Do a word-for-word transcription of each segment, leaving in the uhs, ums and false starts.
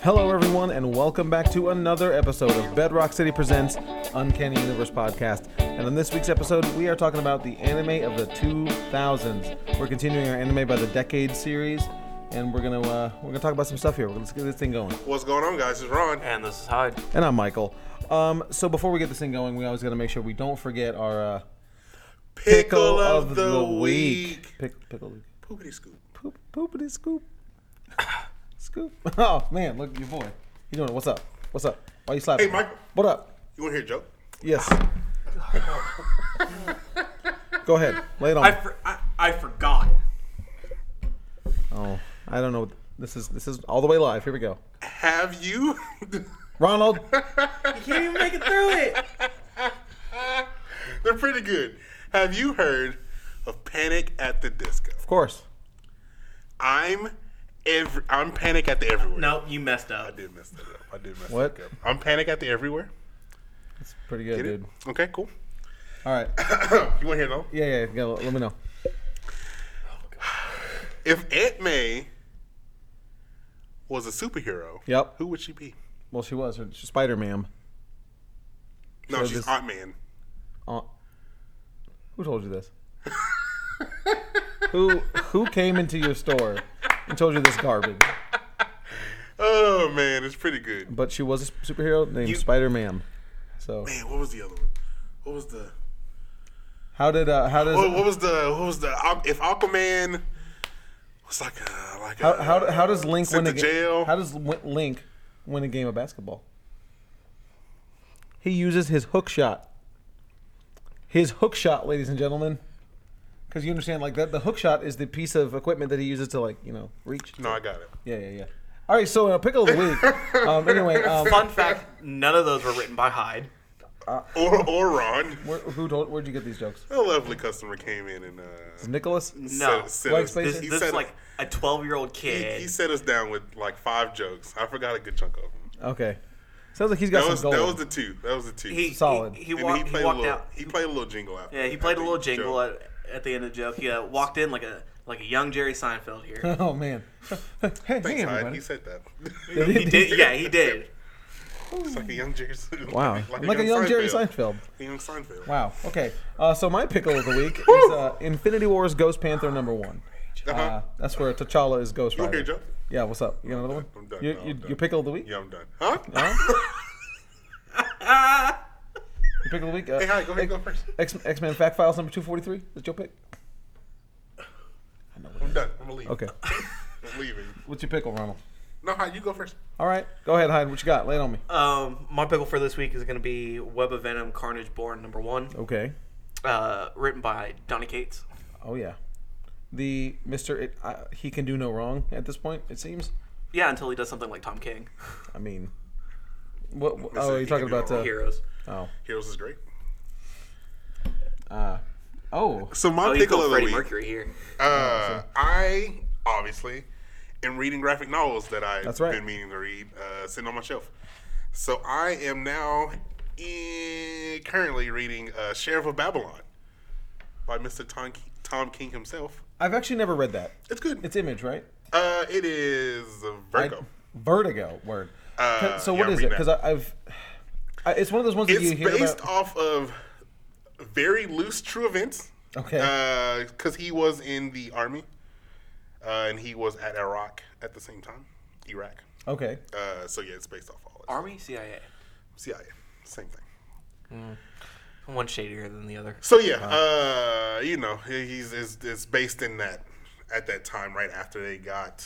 Hello, everyone, and welcome back to another episode of Bedrock City Presents Uncanny Universe Podcast. And on this week's episode, we are talking about the anime of the two thousands. We're continuing our anime by the decade series, and we're gonna uh, we're gonna talk about some stuff here. Let's get this thing going. What's going on, guys? It's Ron, and this is Hyde, and I'm Michael. Um, so before we get this thing going, we always gotta make sure we don't forget our uh, pickle, pickle of, of the, the week. week. Pick, pickle week. Poopity scoop. Poop, poopity scoop. Scoop. Oh man, look at your boy. You doing it? What's up? What's up? Why you slapping? Hey, Michael. What up? You want to hear a joke? Yes. Go ahead. Lay it on. I, for, I, I forgot. Oh, I don't know. This is this is all the way live. Here we go. Have you, Ronald? You can't even make it through it. They're pretty good. Have you heard of Panic at the Disco? Of course. I'm every. I'm Panic at the Everywhere. No, you messed up. I did mess that up. I did mess what? that up. I'm Panic at the Everywhere. That's pretty good, Get dude. It? Okay, cool. All right. You want to hear though? Yeah, yeah, yeah. Let me know. If Aunt May was a superhero, yep. who would she be? Well, she was. She's Spider-Man. No, so she's this... Aunt Man. Uh, who told you this? who who came into your store and told you this garbage? Oh man, it's pretty good. But she was a superhero named you... Spider-Man. So man, what was the other one? What was the? How did uh, how does what, what was the what was the if Aquaman was like a like how a, how, how does Link win a game? How does Link win a game of basketball? He uses his hook shot. His hook shot, ladies and gentlemen, because you understand, like that. The hook shot is the piece of equipment that he uses to, like, you know, reach. No, I got it. Yeah, yeah, yeah. All right, so uh, pickle of the week. um, anyway, um, fun fact: none of those were written by Hyde. Uh, or or Ron. Where, who told? Where'd you get these jokes? A lovely customer came in and. Uh, is Nicholas? No, set, set us, this, this is like a twelve-year-old kid. He, he set us down with like five jokes. I forgot a good chunk of them. Okay, sounds like he's got that was, some gold. That was the two. That was the two. He, Solid. He, he, walk, he, he played walked a little, out. He played a little jingle out. Yeah, he played a little jingle at, at the end of the joke. He uh, walked in like a like a young Jerry Seinfeld here. Oh man! hey, Thanks, hey, everybody. Hyde. He said that. he did. Yeah, he did. It's like a young Jerry. Wow, like, like, like a young, young Jerry Seinfeld. A young Seinfeld. Wow. Okay. Uh, so my pickle of the week is uh, Infinity War's Ghost Panther number one. Uh-huh. Uh, that's where T'Challa is Ghost Rider. You okay, Joe? Yeah. What's up? You got another one? I'm done. You, no, you, I'm done. Your pickle of the week? Yeah, I'm done. Huh? Huh? Your pickle of the week? Uh, hey, hi. Go ahead. Go first. X X Men Fact Files number two forty-three. That's your pick. I'm done. I'm gonna leave. Okay. I'm leaving. What's your pickle, Ronald? No, Hyde, you go first. All right. Go ahead, Hyde. What you got? Lay it on me. Um, my pickle for this week is going to be Web of Venom: Carnage Born number one. Okay. Uh, written by Donny Cates. Oh yeah. The Mister It, uh, he can do no wrong at this point. It seems. Yeah, until he does something like Tom King. I mean, what? what oh, Mister you're talking about no uh, Heroes. Oh. Heroes is great. Uh. Oh. So my oh, pickle you of the Freddie week. Mercury here. Uh, oh, so. I obviously am reading graphic novels that I've That's right. been meaning to read, uh, sitting on my shelf. So I am now in, currently reading uh, Sheriff of Babylon by Mister Tom, Tom King himself. I've actually never read that. It's good. It's Image, right? Uh, it is Vertigo. I, Vertigo. Word. Uh, so yeah, what I'm is it? reading Because that. I've. I, it's one of those ones that It's you hear based about. off of very loose true events. Okay. Because uh, he was in the army, uh, and he was at Iraq at the same time. Iraq. Okay. Uh, so yeah, it's based off all that. Army, C I A. C I A, same thing. Mm. One shadier than the other. So yeah, uh, you know, he's it's, it's based in that at that time, right after they got.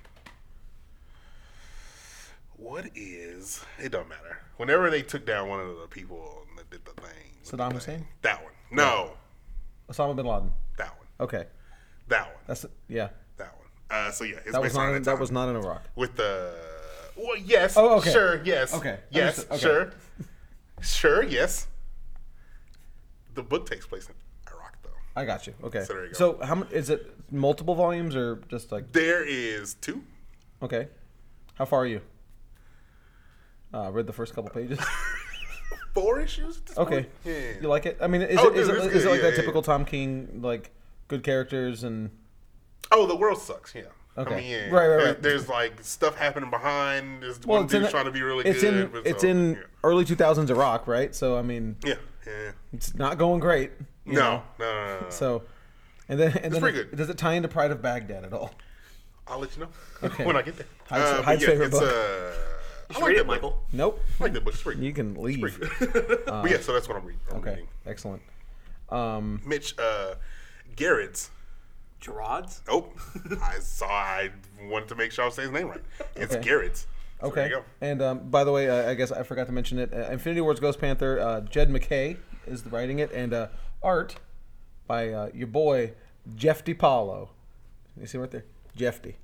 What is it? Don't matter. Whenever they took down one of the people that did the thing. Saddam Hussein? That one. No. Osama bin Laden. That one. Okay. That one. That's yeah. That one. Uh, so yeah, it's That was based not. on In, that, that was not in Iraq. with the. Well, yes. Oh, okay. Sure. Yes. Okay. Yes. Okay. Sure. Sure. Yes. The book takes place in Iraq, though. I got you. Okay. So there you go. So how much is it? Multiple volumes or just like? There is two. Okay. How far are you? Uh, read the first couple pages. Four issues. At this Okay. point? Yeah. You like it? I mean, is Oh, it is dude, it, is it's it like good. that Yeah, typical yeah. Tom King, like good characters and? Oh, the world sucks. Yeah. Okay. I mean, yeah. Right, right, There- right. There's like stuff happening behind. There's Well, one it's in dude's the- trying to be really It's good. in but it's so, in yeah. early two thousands Iraq, right? So I mean, Yeah, yeah. it's not going great. you No, know? no, no, no, no. So, and then and then pretty it- good. does it tie into Pride of Baghdad at all? I'll let you know Okay. when I get there. Hyde's- Uh, but Hyde's yeah, favorite it's, book. Uh, You I should like read that it, book. Michael. Nope. I like that book. It's pretty You good. can leave. It's pretty good. but yeah, so that's what I'm reading. I'm Okay, reading. excellent. Um, Mitch uh, Garrett's. Gerard's? Nope. I saw. I wanted to make sure I was saying his name right. It's Okay. Garrett's. So okay. There you go. And um, by the way, uh, I guess I forgot to mention it. Uh, Infinity Ward's Ghost Panther. Uh, Jed McKay is writing it, and uh, art by uh, your boy Jeff DiPaolo. You see right there, Jeff D.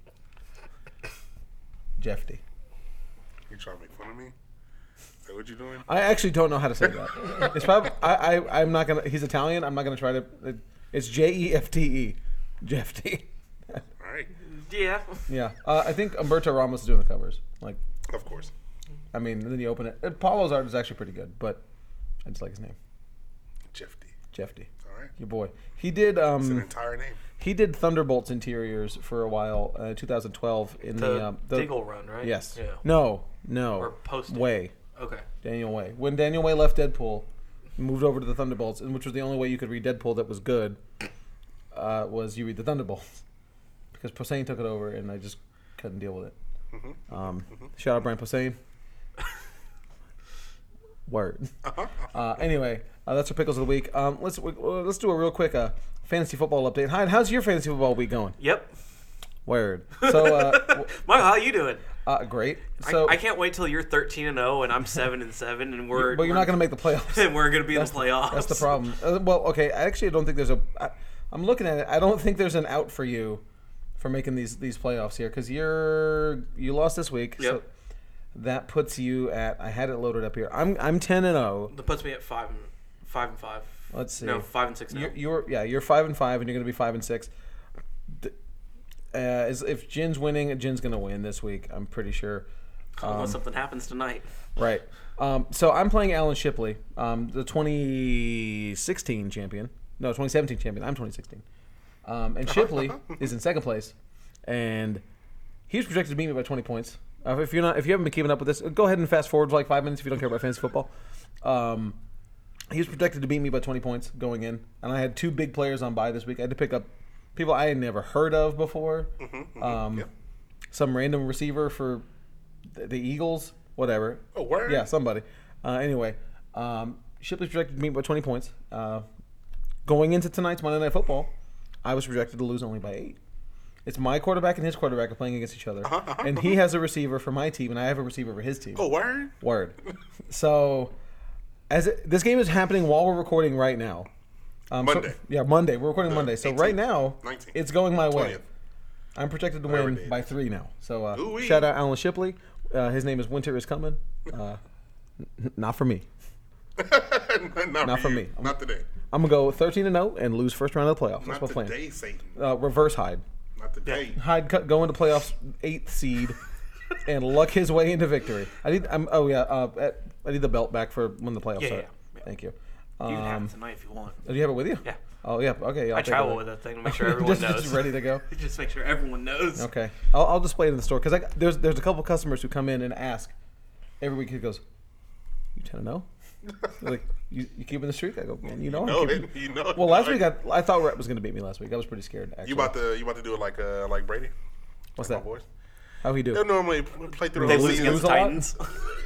Jeff D. You trying to make fun of me? Is that what you're doing? I actually don't know how to say that. It's probably I, I I'm not gonna. He's Italian. I'm not gonna try to. It's J E F T E, Jeff D. All right. Yeah. Yeah, uh, I think Umberto Ramos is doing the covers. Like, Of course. I mean, and then you open it. And Paulo's art is actually pretty good, but I just like his name, Jeff D. Jeff D. All right. Your boy. He did. It's an Um, entire name. he did Thunderbolts interiors for a while, uh, twenty twelve in the, The, um, the Diggle run, right? Yes. Yeah. No. No. Or post Way. Okay. Daniel Way. When Daniel Way left Deadpool, moved over to the Thunderbolts, and which was the only way you could read Deadpool that was good, uh, was you read the Thunderbolts. Because Posehn took it over, and I just couldn't deal with it. Mm-hmm. Um, shout out Brian Posehn. Word. Uh, anyway, uh, that's our pickles of the week. Um, let's we, uh, let's do a real quick uh, fantasy football update. Hyde, how's your fantasy football week going? Yep. Word. So, uh, w- Michael, how you doing? uh, great. So, I, I can't wait till you're thirteen and zero and I'm seven and seven and we're but you're not going to make the playoffs. and we're gonna be in the playoffs. That's the problem. Uh, well, okay. I actually don't think there's a. I, I'm looking at it. I don't think there's an out for you for making these these playoffs here because you're you lost this week. So Yep. that puts you at. I had it loaded up here. I'm I'm ten and zero. That puts me at five and five and five. Let's see. No, five and six now. You're, you're yeah. You're five and five, and you're going to be five and six. D- Uh, as, if Jin's winning, Jin's going to win this week. I'm pretty sure. Unless something happens tonight. Right. Um, so I'm playing Alan Shipley, um, the twenty sixteen champion. No, twenty seventeen champion. I'm twenty sixteen. Um, and Shipley is in second place, and he's projected to beat me by twenty points. Uh, if you're not, if you haven't been keeping up with this, go ahead and fast forward for like five minutes if you don't care about fantasy football. Um, he was projected to beat me by twenty points going in, and I had two big players on bye this week. I had to pick up people I had never heard of before. Mm-hmm, mm-hmm. Um, Yep. Some random receiver for the, the Eagles, whatever. Oh, word? Yeah, somebody. Uh, anyway, um, Shipley's projected to beat by twenty points. Uh, going into tonight's Monday Night Football, I was projected to lose only by eight. It's my quarterback and his quarterback are playing against each other, Uh-huh, uh-huh, and he has a receiver for my team, and I have a receiver for his team. Oh, word? Word. So, as it, this game is happening while we're recording right now. Um, so- Monday. yeah, Monday. We're recording The Monday. So eighteenth, right now, nineteenth, it's going my way. twentieth. I'm projected to Whatever win it by is. three now. So uh, Ooh-wee. shout out Alan Shipley. Uh, his name is Winter is Coming. Uh, n- not for me. Not, Not for for you. me. Not today. I'm gonna go thirteen and zero and lose first round of the playoffs. That's Not my plan. today, Satan. Uh, reverse Hyde. Not today. Hyde cut, go into playoffs eighth seed and luck his way into victory. I need. I'm. Oh yeah. Uh, at, I need the belt back for when the playoffs Yeah, start. yeah, yeah. Thank you. You can have Um, it tonight if you want. do you have it with you? Yeah. Oh yeah. Okay. I'll I take travel it with that thing to make sure everyone just, knows. just ready to go. Just make sure everyone knows. Okay, I'll, I'll display it in the store because there's there's a couple customers who come in and ask every week. He goes, "You ten and zero? Like you, you keeping the streak?" I go, "Man, you know, I'm know keeping-" it. You know it. Well, last Like, week I, I thought Rhett was going to beat me last week. I was pretty scared. Actually, You about to you about to do it like uh like Brady? What's My that? boys. How he do? They'll normally play through the They whole lose season. against Lose a lot? Titans.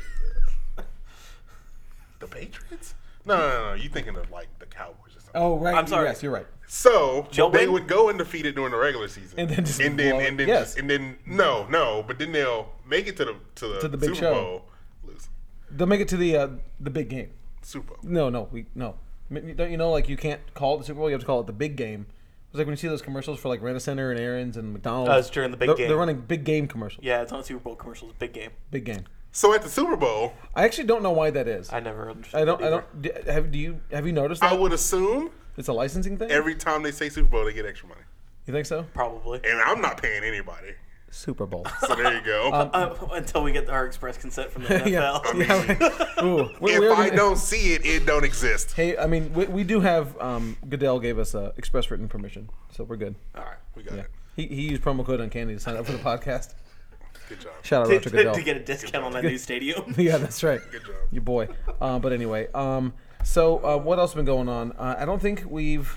The Patriots? No, no, no, no. You thinking of like the Cowboys or something? Oh right. I'm sorry. Yes, you're right. So They'll they win? would go undefeated during the regular season, And then just and then blow it. and then Yes. just, and then no, no, but then they'll make it to the to the, To the big Super show. Bowl, lose They'll make it to the uh, the big game. Super Bowl. No, no, we no. I mean, don't you know like you can't call it the Super Bowl? You have to call it the big game. It's like when you see those commercials for like Rent-A-Center and Aaron's and McDonald's. Oh, it's during the big they're, game. They're running big game commercials. Yeah, it's on Super Bowl commercials. Big game. Big game. So at the Super Bowl, I actually don't know why that is. I never understood. I don't. that I either. don't. d- Have do you have you noticed that? I would assume It's a licensing thing. every time they say Super Bowl, they get extra money, You think so? Probably. and I'm not paying anybody. Super Bowl. So there you go. Uh, until we get our express consent from the N F L. yeah. yeah right. Ooh, we- if we're I gonna- don't see it, it don't exist. Hey, I mean, we, we do have. Um, Goodell gave us uh, express written permission, so we're good. All right, we got Yeah. it. He he used promo code Uncanny to sign up for the podcast. Good job. Shout out To, Roger to, Goodell. to get a discount on that new stadium. Yeah, that's right. Good job. Your boy. Uh, but anyway, um, so uh, what else has been going on? Uh, I don't think we've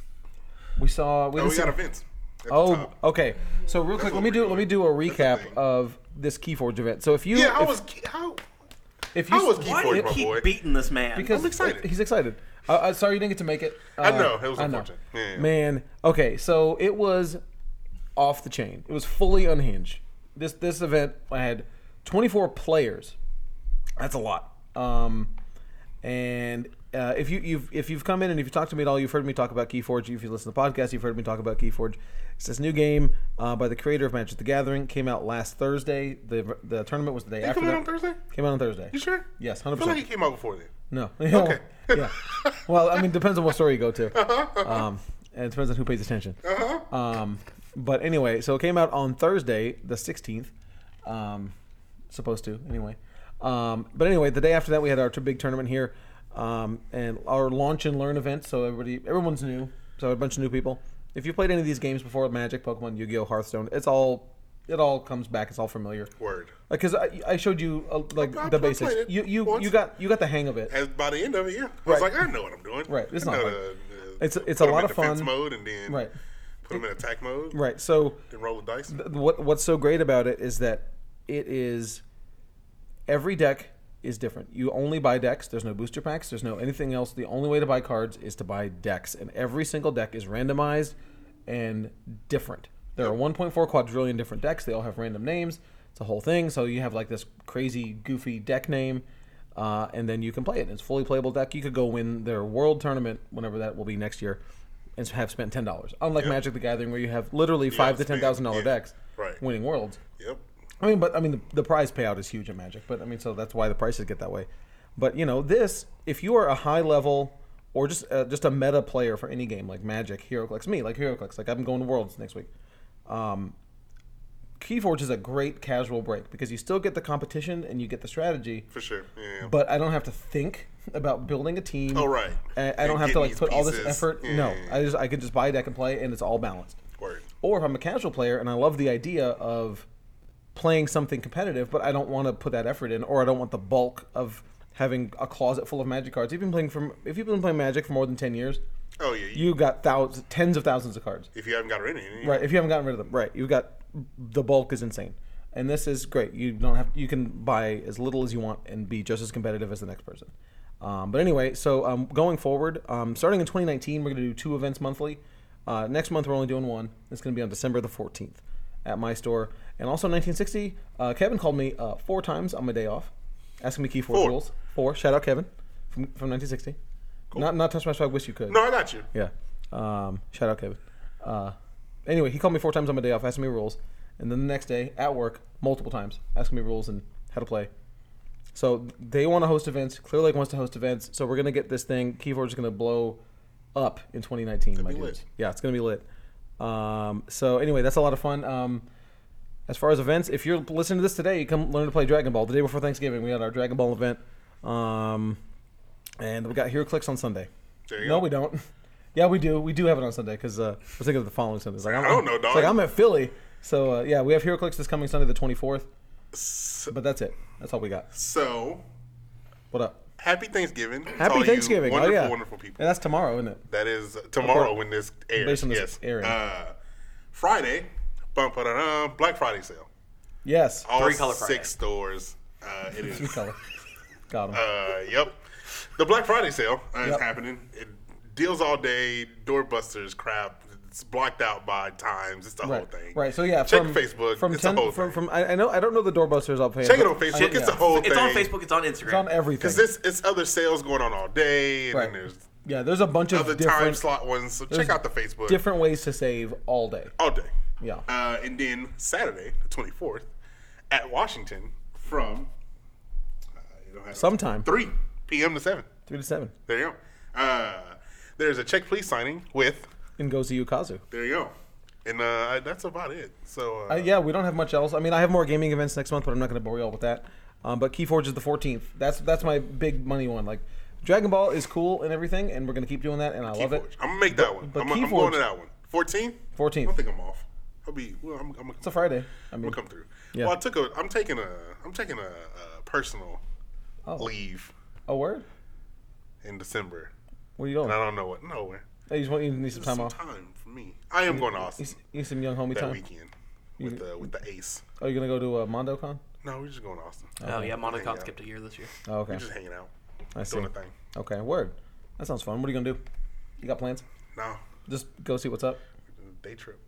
we saw. We Oh, didn't we see- got events. at the Oh, top. okay. So real quick, what let me we're do doing. let me do a That's the recap thing. of this Keyforge event. So if you Yeah, how if, was how? if you how was Why Keyforge, do you my keep boy? beating this man? because I'm excited. He's excited. Uh, uh, sorry you didn't get to make it. Uh, I know, it was I know. unfortunate. Yeah, yeah. Man, okay, so it was off the chain. It was fully unhinged. This this event I had twenty-four players. That's a lot. Um, and uh, if you you've if you've come in and if you talked to me at all, you've heard me talk about Keyforge. If you listen to the podcast, you've heard me talk about Keyforge. It's this new game uh, by the creator of Magic the Gathering. Came out last Thursday. The the tournament was the day It after come out that. on Thursday? Came out on Thursday. You sure? Yes, I hundred feel like percent. it came out before then. No. Okay. yeah. Well, I mean, depends on what story you go to. Um, and it depends on who pays attention. Uh-huh. Um, but anyway, so it came out on Thursday, the sixteenth. Um, supposed to, anyway. Um, but anyway, the day after that, we had our t- big tournament here, um, and our launch and learn event. So everybody, everyone's new. So a bunch of new people. If you played any of these games before, Magic, Pokemon, Yu-Gi-Oh, Hearthstone, it's all, it all comes back. It's all familiar. Word. Like, cause I, I showed you uh, like I- I the played basics. it You you once. you got you got the hang of it. As by the end of it, yeah, I was Right. like, I know what I'm doing. Right. It's I not know hard. the- the- It's- it's put a 'em lot in of defense fun. mode, and then Right. put them in attack mode. Right. So Then roll the dice. th- what what's so great about it is that it is every deck is different. You only buy decks. There's no booster packs. There's no anything else. The only way to buy cards is to buy decks, and every single deck is randomized and different. There are one point four quadrillion different decks. They all have random names. It's a whole thing. So you have like this crazy, goofy deck name, uh, and then you can play it. It's a fully playable deck. You could go win their world tournament, whenever that will be next year, and have spent ten dollars. Unlike Yep. Magic the Gathering, where you have literally five to ten spend- thousand dollar yeah. decks Right. winning worlds. Yep. I mean, but I mean, the, the prize payout is huge in Magic. But I mean, so that's why the prices get that way. But you know, this if you are a high level or just uh, just a meta player for any game like Magic, HeroClix, me like HeroClix, like I'm going to Worlds next week. Um, Keyforge is a great casual break because you still get the competition and you get the strategy, For sure. Yeah. but I don't have to think about building a team. Oh, right. I, I don't And have to getting like these put all this pieces. effort. Yeah, No, yeah, yeah. I just I can just buy a deck and play, and it's all balanced. Word. Or if I'm a casual player and I love the idea of playing something competitive, but I don't want to put that effort in, or I don't want the bulk of having a closet full of Magic cards. If you've been playing from, if you've been playing Magic for more than ten years, Oh yeah. you got thousands, tens of thousands of cards. if you haven't got rid of any. Right. If you haven't gotten rid of them, right? You've got the bulk is insane, and this is great. You don't have you can buy as little as you want and be just as competitive as the next person. Um, but anyway, so um, going forward, um, starting in twenty nineteen, we're going to do two events monthly. Uh, next month, we're only doing one. It's going to be on December the fourteenth at my store. And also nineteen sixty, uh, Kevin called me uh, four times on my day off, asking me Keyforge Four. rules. Four. Shout out Kevin from from nineteen sixty. Not not touch my swag. Wish you could. No, I got you. Yeah. Um, shout out Kevin. Uh, anyway, he called me four times on my day off, asking me rules, and then the next day at work, multiple times, asking me rules and how to play. So they want to host events. Clear Lake wants to host events. So we're gonna get this thing. Keyforge is gonna blow up in twenty nineteen. My be dudes. lit. Yeah, it's gonna be lit. Um, so anyway, that's a lot of fun. Um, as far as events, if you're listening to this today, you come learn to play Dragon Ball. The day before Thanksgiving, we had our Dragon Ball event, um, and we got HeroClix on Sunday. There you No, go. we don't. Yeah, we do. We do have it on Sunday because uh, I was thinking of the following Sunday. It's like, I'm, I don't know, it's dog. like I'm at Philly, so uh, yeah, we have HeroClix this coming Sunday, the twenty-fourth. So, But that's it. That's all we got. so What up? happy Thanksgiving. to Happy all you Thanksgiving! Wonderful, oh yeah, wonderful people. And that's tomorrow, isn't it? That is tomorrow Report- when this airs. based on this yes. airing. Uh, Friday, bum, ba-da-da, Black Friday sale. Yes. All Three color Friday. six stores. Uh, it Three is. color. Got him. Uh, yep. The Black Friday sale uh, is Yep. happening. It, deals all day, doorbusters, crap. It's blocked out by times. It's the whole right. thing. Right. So yeah, Check from, Facebook. From it's ten. the whole from, thing. from I, I know I don't know the doorbusters. I'll pay. Check it but- on Facebook. I- It's yeah. the whole thing. It's on Facebook. It's on Instagram. It's on everything. Because this it's other sales going on all day, and Right. then there's Yeah, there's a bunch of other time different slot ones. So there's check out the Facebook different ways to save all day. all day. Yeah. Uh, and then Saturday, the twenty-fourth, at Washington from uh, you don't have to- Sometime. three p.m. to seven. Three to seven. There you go. Uh, there's a check please signing with. In goes to Yukazu. There you go. And uh, that's about it. So uh, Uh, yeah, we don't have much else. I mean, I have more gaming events next month, but I'm not going to bore you all with that. Um, but Keyforge is the fourteenth. That's that's my big money one. Like, Dragon Ball is cool and everything, and we're going to keep doing that, and I love Keyforge. it. I'm gonna make that one. but I'm, I'm Keyforge- going to that one. fourteen? fourteenth. I don't think I'm off. I'll be. Well, I'm. I'm It's a Friday. I I'm mean, gonna come through. Yeah. Well, I took a. I'm taking a. I'm taking a, a personal oh, leave a word? in December, Where you and I going? don't know what. Nowhere. Hey, you just want you need some Just time some off. time for me. I am going to You, Austin you need some young homie that time. weekend with the with the Ace. Oh, you gonna go to uh, MondoCon? No, we're just going to Austin. Oh yeah, Hang MondoCon out. skipped a year this year. Oh, okay. We're just hanging out, I see. doing a thing. Okay, word. That sounds fun. What are you gonna do? You got plans? No, Just go see what's up. day trip.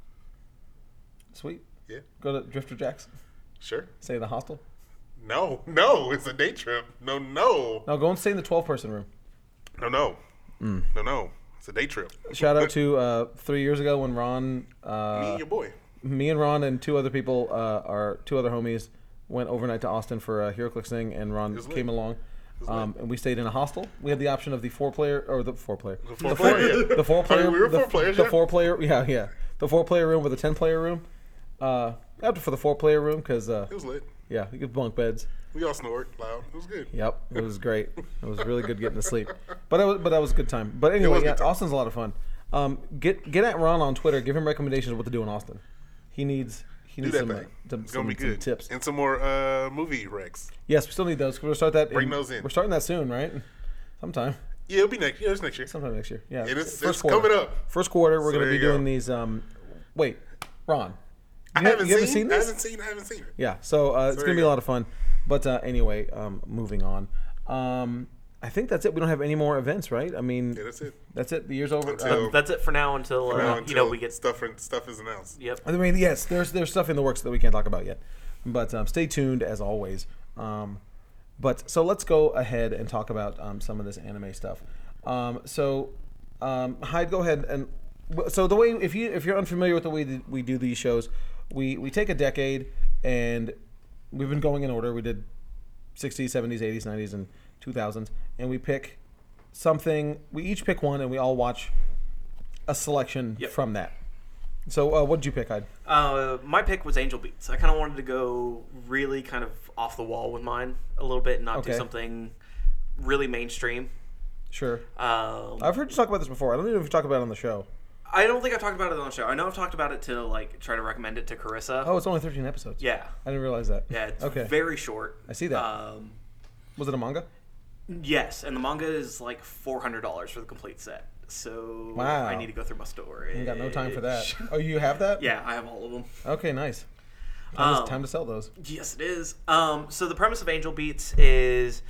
Sweet. Yeah, Go to Drifter Jacks. sure. Stay in the hostel. No, no, it's a day trip. No, no, No, go and stay in the twelve person room. no, no, Mm. no, no. It's a day trip. Shout out to uh, three years ago when Ron, uh, me and your boy. me and Ron and two other people, uh, our two other homies, went overnight to Austin for a HeroClix thing, and Ron was lit. came along. was Um, and we stayed in a hostel. We had the option of the four player or the four player, The four player, yeah. the four player, I mean, we were the, four players, the yeah. four player, yeah, yeah, the four player room with a ten player room. Uh, I opted for the four player room because, uh, It was lit. yeah, you could bunk beds. We all snored loud. It was good. Yep, it was great. It was really good getting to sleep. But it was, but that was a good time. But anyway, was a yeah, good time. Austin's a lot of fun. Um, get get at Ron on Twitter. Give him recommendations of what to do in Austin. He needs he Do needs that some, uh, thing. some, It's gonna some, be some good. tips. And some more uh, movie recs. Yes, we still need those. We'll start that. Bring those in. We're starting that soon, right? Sometime, Yeah, it'll be next. Yeah, it's next year. sometime next year. Yeah, It is- first it's quarter. coming up. First quarter, we're So going to there be you go. doing these. Um, wait, Ron, I you ha- haven't you seen. haven't seen I this? haven't seen. I haven't seen it. Yeah, so uh, it's there gonna be you a go. lot of fun. But uh, anyway, um, moving on. Um, I think that's it. We don't have any more events, right? I mean, Yeah, that's it. that's it. The year's over. Until- Um, That's it for now until, uh, Now you know until we get. stuff. Stuff is announced. Yep. I mean, yes, there's there's stuff in the works that we can't talk about yet. But um, stay tuned as always. Um, but so let's go ahead and talk about um, some of this anime stuff. Um, so um, Hyde, go ahead and so the way if you if you're unfamiliar with the way that we do these shows, we we take a decade and we've been going in order. We did sixties, seventies, eighties, nineties, and two thousands, and we pick something. We each pick one, and we all watch a selection Yep. from that. So, uh, what did you pick, Hyde? Uh, my pick was Angel Beats. I kind of wanted to go really kind of off the wall with mine a little bit, and not Okay. do something really mainstream. Sure. Um, I've heard you talk about this before. I don't even know if you talked about it on the show. I don't think I've talked about it on the show. I know I've talked about it to like try to recommend it to Carissa. Oh, it's only thirteen episodes. Yeah. I didn't realize that. Yeah, it's Okay. very short. I see that. Um, Was it a manga? yes, and the manga is like four hundred dollars for the complete set. So Wow. I need to go through my storage. You got no time for that. Oh, you have that? Yeah, I have all of them. Okay, nice. Time, to, Um, time to sell those. Yes, it is. Um, so the premise of Angel Beats is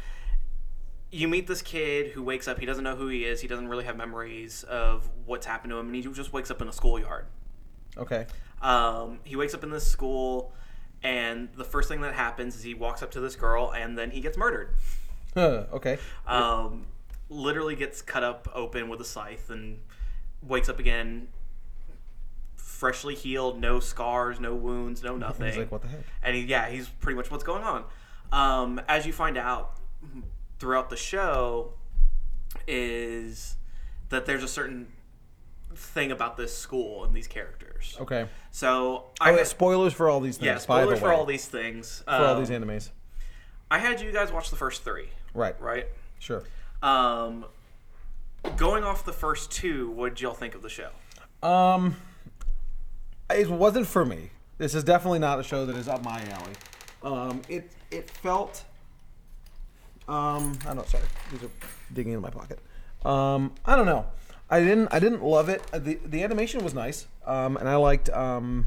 you meet this kid who wakes up. He doesn't know who he is. He doesn't really have memories of what's happened to him, and he just wakes up in a schoolyard. Okay. Um, he wakes up in this school, and the first thing that happens is he walks up to this girl, and then he gets murdered. Huh, okay. Um, literally gets cut up open with a scythe and wakes up again, freshly healed, no scars, no wounds, no nothing. He's like, what the heck? And he, yeah, he's pretty much what's going on. Um, as you find out throughout the show, is that there's a certain thing about this school and these characters. Okay. So Oh, I yeah, had, spoilers for all these things. yeah, by the spoilers for way. all these things. For all these Um, animes. I had you guys watch the first three, Right. right? Sure. Um, going off the first two, what did y'all think of the show? Um, it wasn't for me. This is definitely not a show that is up my alley. Um, it it felt. Um, I don't. Sorry, these are digging in my pocket. Um, I don't know. I didn't. I didn't love it. Uh, the The animation was nice. Um, and I liked. Um,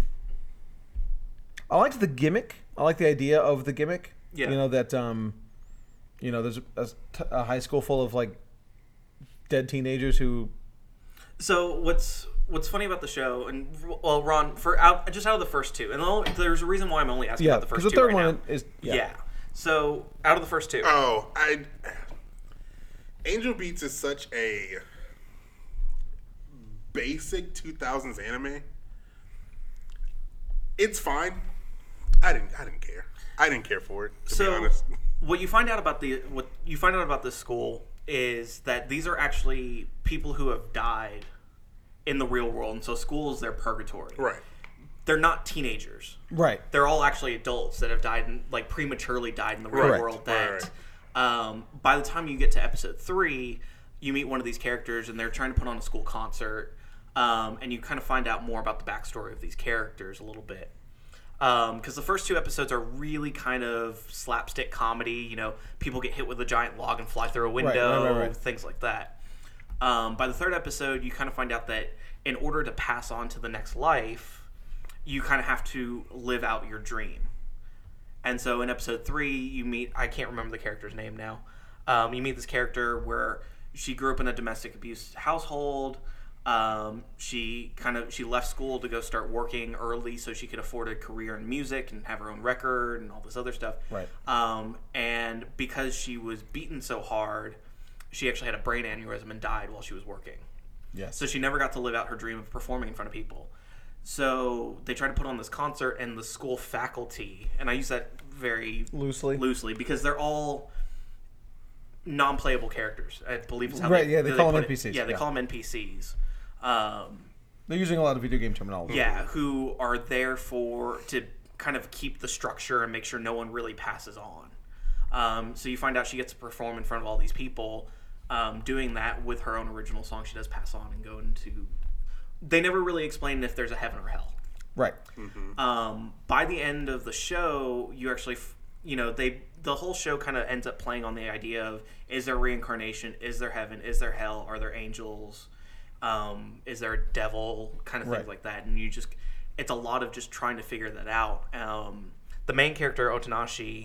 I liked the gimmick. I like the idea of the gimmick. Yeah. You know that. Um, you know, there's a, a high school full of like dead teenagers who. So what's what's funny about the show, and well, Ron, for out just out of the first two, and the only, there's a reason why I'm only asking Yeah, about the because first the two third right one now. is Yeah. So out of the first two, Oh, I. Angel Beats is such a basic two thousands anime. It's fine. I didn't. I didn't care. I didn't care for it. To so be honest. what you find out about the what you find out about this school is that these are actually people who have died in the real world, and so school is their purgatory. Right. They're not teenagers. Right. They're all actually adults that have died, in, like prematurely died in the real Correct. world. That Right, um, by the time you get to episode three, you meet one of these characters, and they're trying to put on a school concert. Um, and you kind of find out more about the backstory of these characters a little bit. Because um, the first two episodes are really kind of slapstick comedy. You know, people get hit with a giant log and fly through a window, right, right, right. things like that. Um, by the third episode, you kind of find out that in order to pass on to the next life, you kind of have to live out your dream. And so in episode three, you meet, I can't remember the character's name now. Um, you meet this character where she grew up in a domestic abuse household. Um, she kind of, she left school to go start working early so she could afford a career in music and have her own record and all this other stuff. Right. Um, and because she was beaten so hard, she actually had a brain aneurysm and died while she was working. Yes. So she never got to live out her dream of performing in front of people. So they tried to put on this concert, and the school faculty, and I use that very Loosely. loosely because they're all non-playable characters, I believe is how Right, they, yeah, they call put them it. N P Cs, Yeah, they yeah. call them N P Cs. Um, They're using a lot of video game terminology. yeah, who are there for to kind of keep the structure and make sure no one really passes on. Um, so you find out she gets to perform in front of all these people, um, doing that with her own original song. She does pass on and go into. They never really explain if there's a heaven or hell. Right. Um, by the end of the show, you actually, f- you know, they the whole show kind of ends up playing on the idea of: is there reincarnation? Is there heaven? Is there hell? Are there angels? Um, is there a devil? Kind of things Right. like that. And you just, it's a lot of just trying to figure that out. Um, the main character Otonashi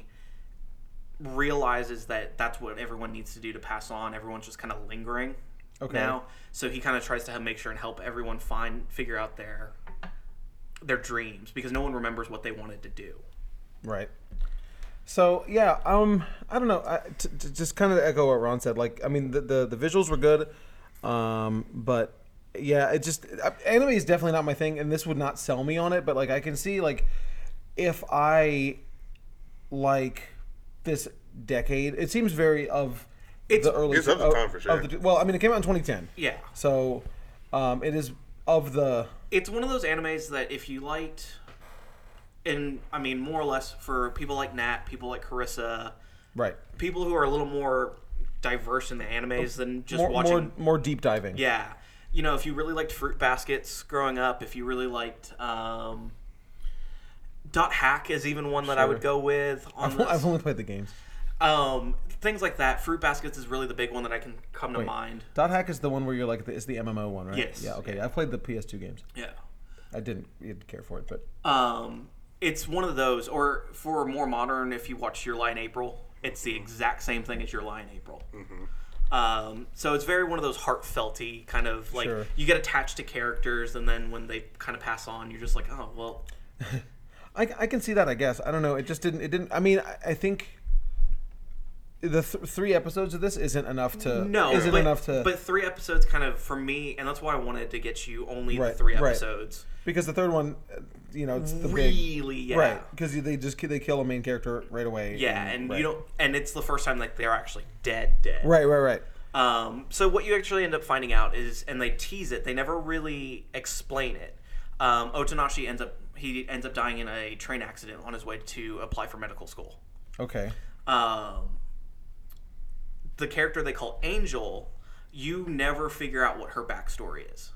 realizes that that's what everyone needs to do to pass on. Everyone's just kind of lingering Okay. now, so he kind of tries to have, make sure and help everyone find figure out their their dreams because no one remembers what they wanted to do. Right. So yeah, um, I don't know. I, t- t- just kind of echo what Ron said. Like, I mean, the the, the visuals were good, um, but yeah, it just uh, anime is definitely not my thing, and this would not sell me on it. But like, I can see like if I like this decade, it seems very of It's- the early. it's of the time for sure. of the- well, I mean, it came out in twenty ten, Yeah, so um, it is of the it's one of those animes that if you liked, and I mean more or less for people like Nat, people like Carissa, right people who are a little more diverse in the animes than just more, watching. more more deep diving. Yeah, you know, if you really liked Fruit Baskets growing up, if you really liked. Um, Dot Hack is even one that I Sure. would go with on I've, this. I've only played the games. Um, things like that. Fruit Baskets is really the big one that I can come to Wait. mind. Dot Hack is the one where you're like, the, it's the M M O one, right? Yes. Yeah, okay. Yeah. I've played the P S two games. Yeah. I didn't, didn't care for it, but. Um, it's one of those, or for more modern, if you watch Your Lie in April, it's the exact same thing as Your Lie in April. Um, so it's very one of those heartfelty kind of like Sure. you get attached to characters, and then when they kind of pass on, you're just like, oh well. I, I can see that, I guess. I don't know. It just didn't, it didn't, I mean, I, I think the th- three episodes of this isn't enough to. No, Isn't but, enough to. but three episodes kind of for me, and that's why I wanted to get you only Right, the three right. episodes. because the third one, uh, you know, it's the big. Really, yeah. Right. Because they just they kill a main character right away. Yeah, and right. you don't, and it's the first time like they're actually dead, dead. Right, right, right. Um, so what you actually end up finding out is, and they tease it, they never really explain it. Um, Otonashi ends up he ends up dying in a train accident on his way to apply for medical school. Okay. Um, the character they call Angel, you never figure out what her backstory is.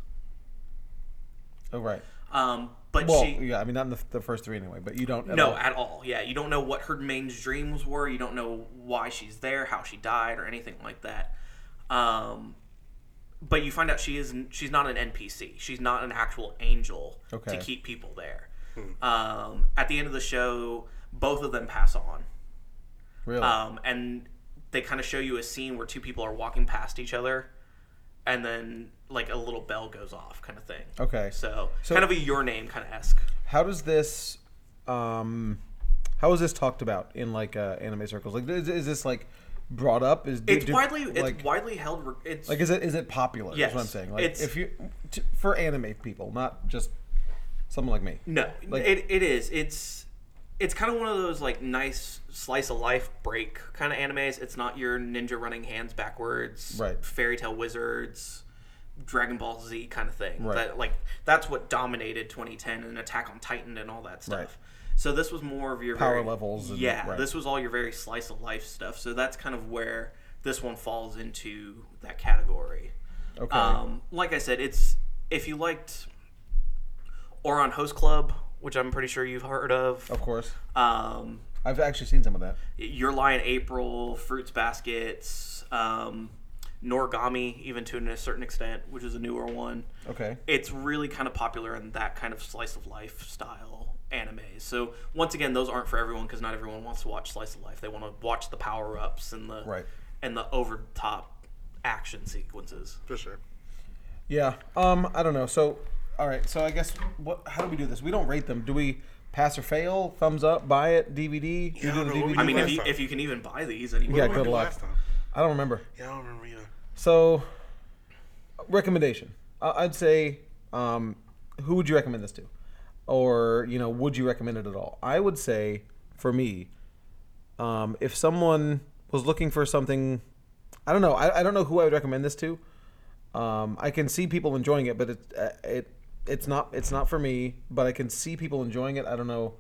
Oh, right. Um, but Well, she yeah, I mean, not in the, the first three anyway, but you don't. At no all. at all. Yeah, you don't know what her main dreams were. You don't know why she's there, how she died, or anything like that. Um, but you find out she is she's not an N P C. She's not an actual angel Okay. to keep people there. Um, at the end of the show, both of them pass on, Really? um, and they kind of show you a scene where two people are walking past each other, and then like a little bell goes off, kind of thing. okay. So, So- kind of a Your Name kind of esque. How does this, um, how is this talked about in like uh, anime circles? Like, is, is this like brought up? Is do- It's do- widely it's like, widely held. re- It's like is it is it popular? Yes. Is what I'm saying. Like, It's- if you t- for anime people, not just someone like me. No, Like- it, it is. It's it's kind of one of those like nice slice of life break kind of animes. It's not your ninja running hands backwards, Right. fairy tale wizards, Dragon Ball Z kind of thing. Right. That like that's what dominated twenty ten and Attack on Titan and all that stuff. Right. So this was more of your Power very, levels and- yeah, right. this was all your very slice of life stuff. So that's kind of where this one falls into that category. Okay. Um, like I said, it's if you liked Oron Host Club, which I'm pretty sure you've heard of, Of course. um, I've actually seen some of that. Your Lie in April, Fruits Baskets, um, Noragami, even to a certain extent, which is a newer one. Okay. It's really kind of popular in that kind of slice of life style anime. So once again, those aren't for everyone because not everyone wants to watch slice of life. They want to watch the power ups and the Right. and the over the top action sequences. For sure. Yeah. Um. I don't know. So, all right. So I guess what? How do we do this? We don't rate them. Do we pass or fail? Thumbs up? Buy it? D V D? Yeah, You I do don't the know what D V D? we I mean, last if you, time. if you can even buy these anymore. Yeah, What did we good do luck. last time? I don't remember. Yeah, I don't remember either. So, recommendation. I- I'd say, um, who would you recommend this to, or you know, would you recommend it at all? I would say, for me, um, if someone was looking for something, I don't know. I, I don't know who I would recommend this to. Um, I can see people enjoying it, but it uh, it it's not it's not for me. But I can see people enjoying it. I don't know.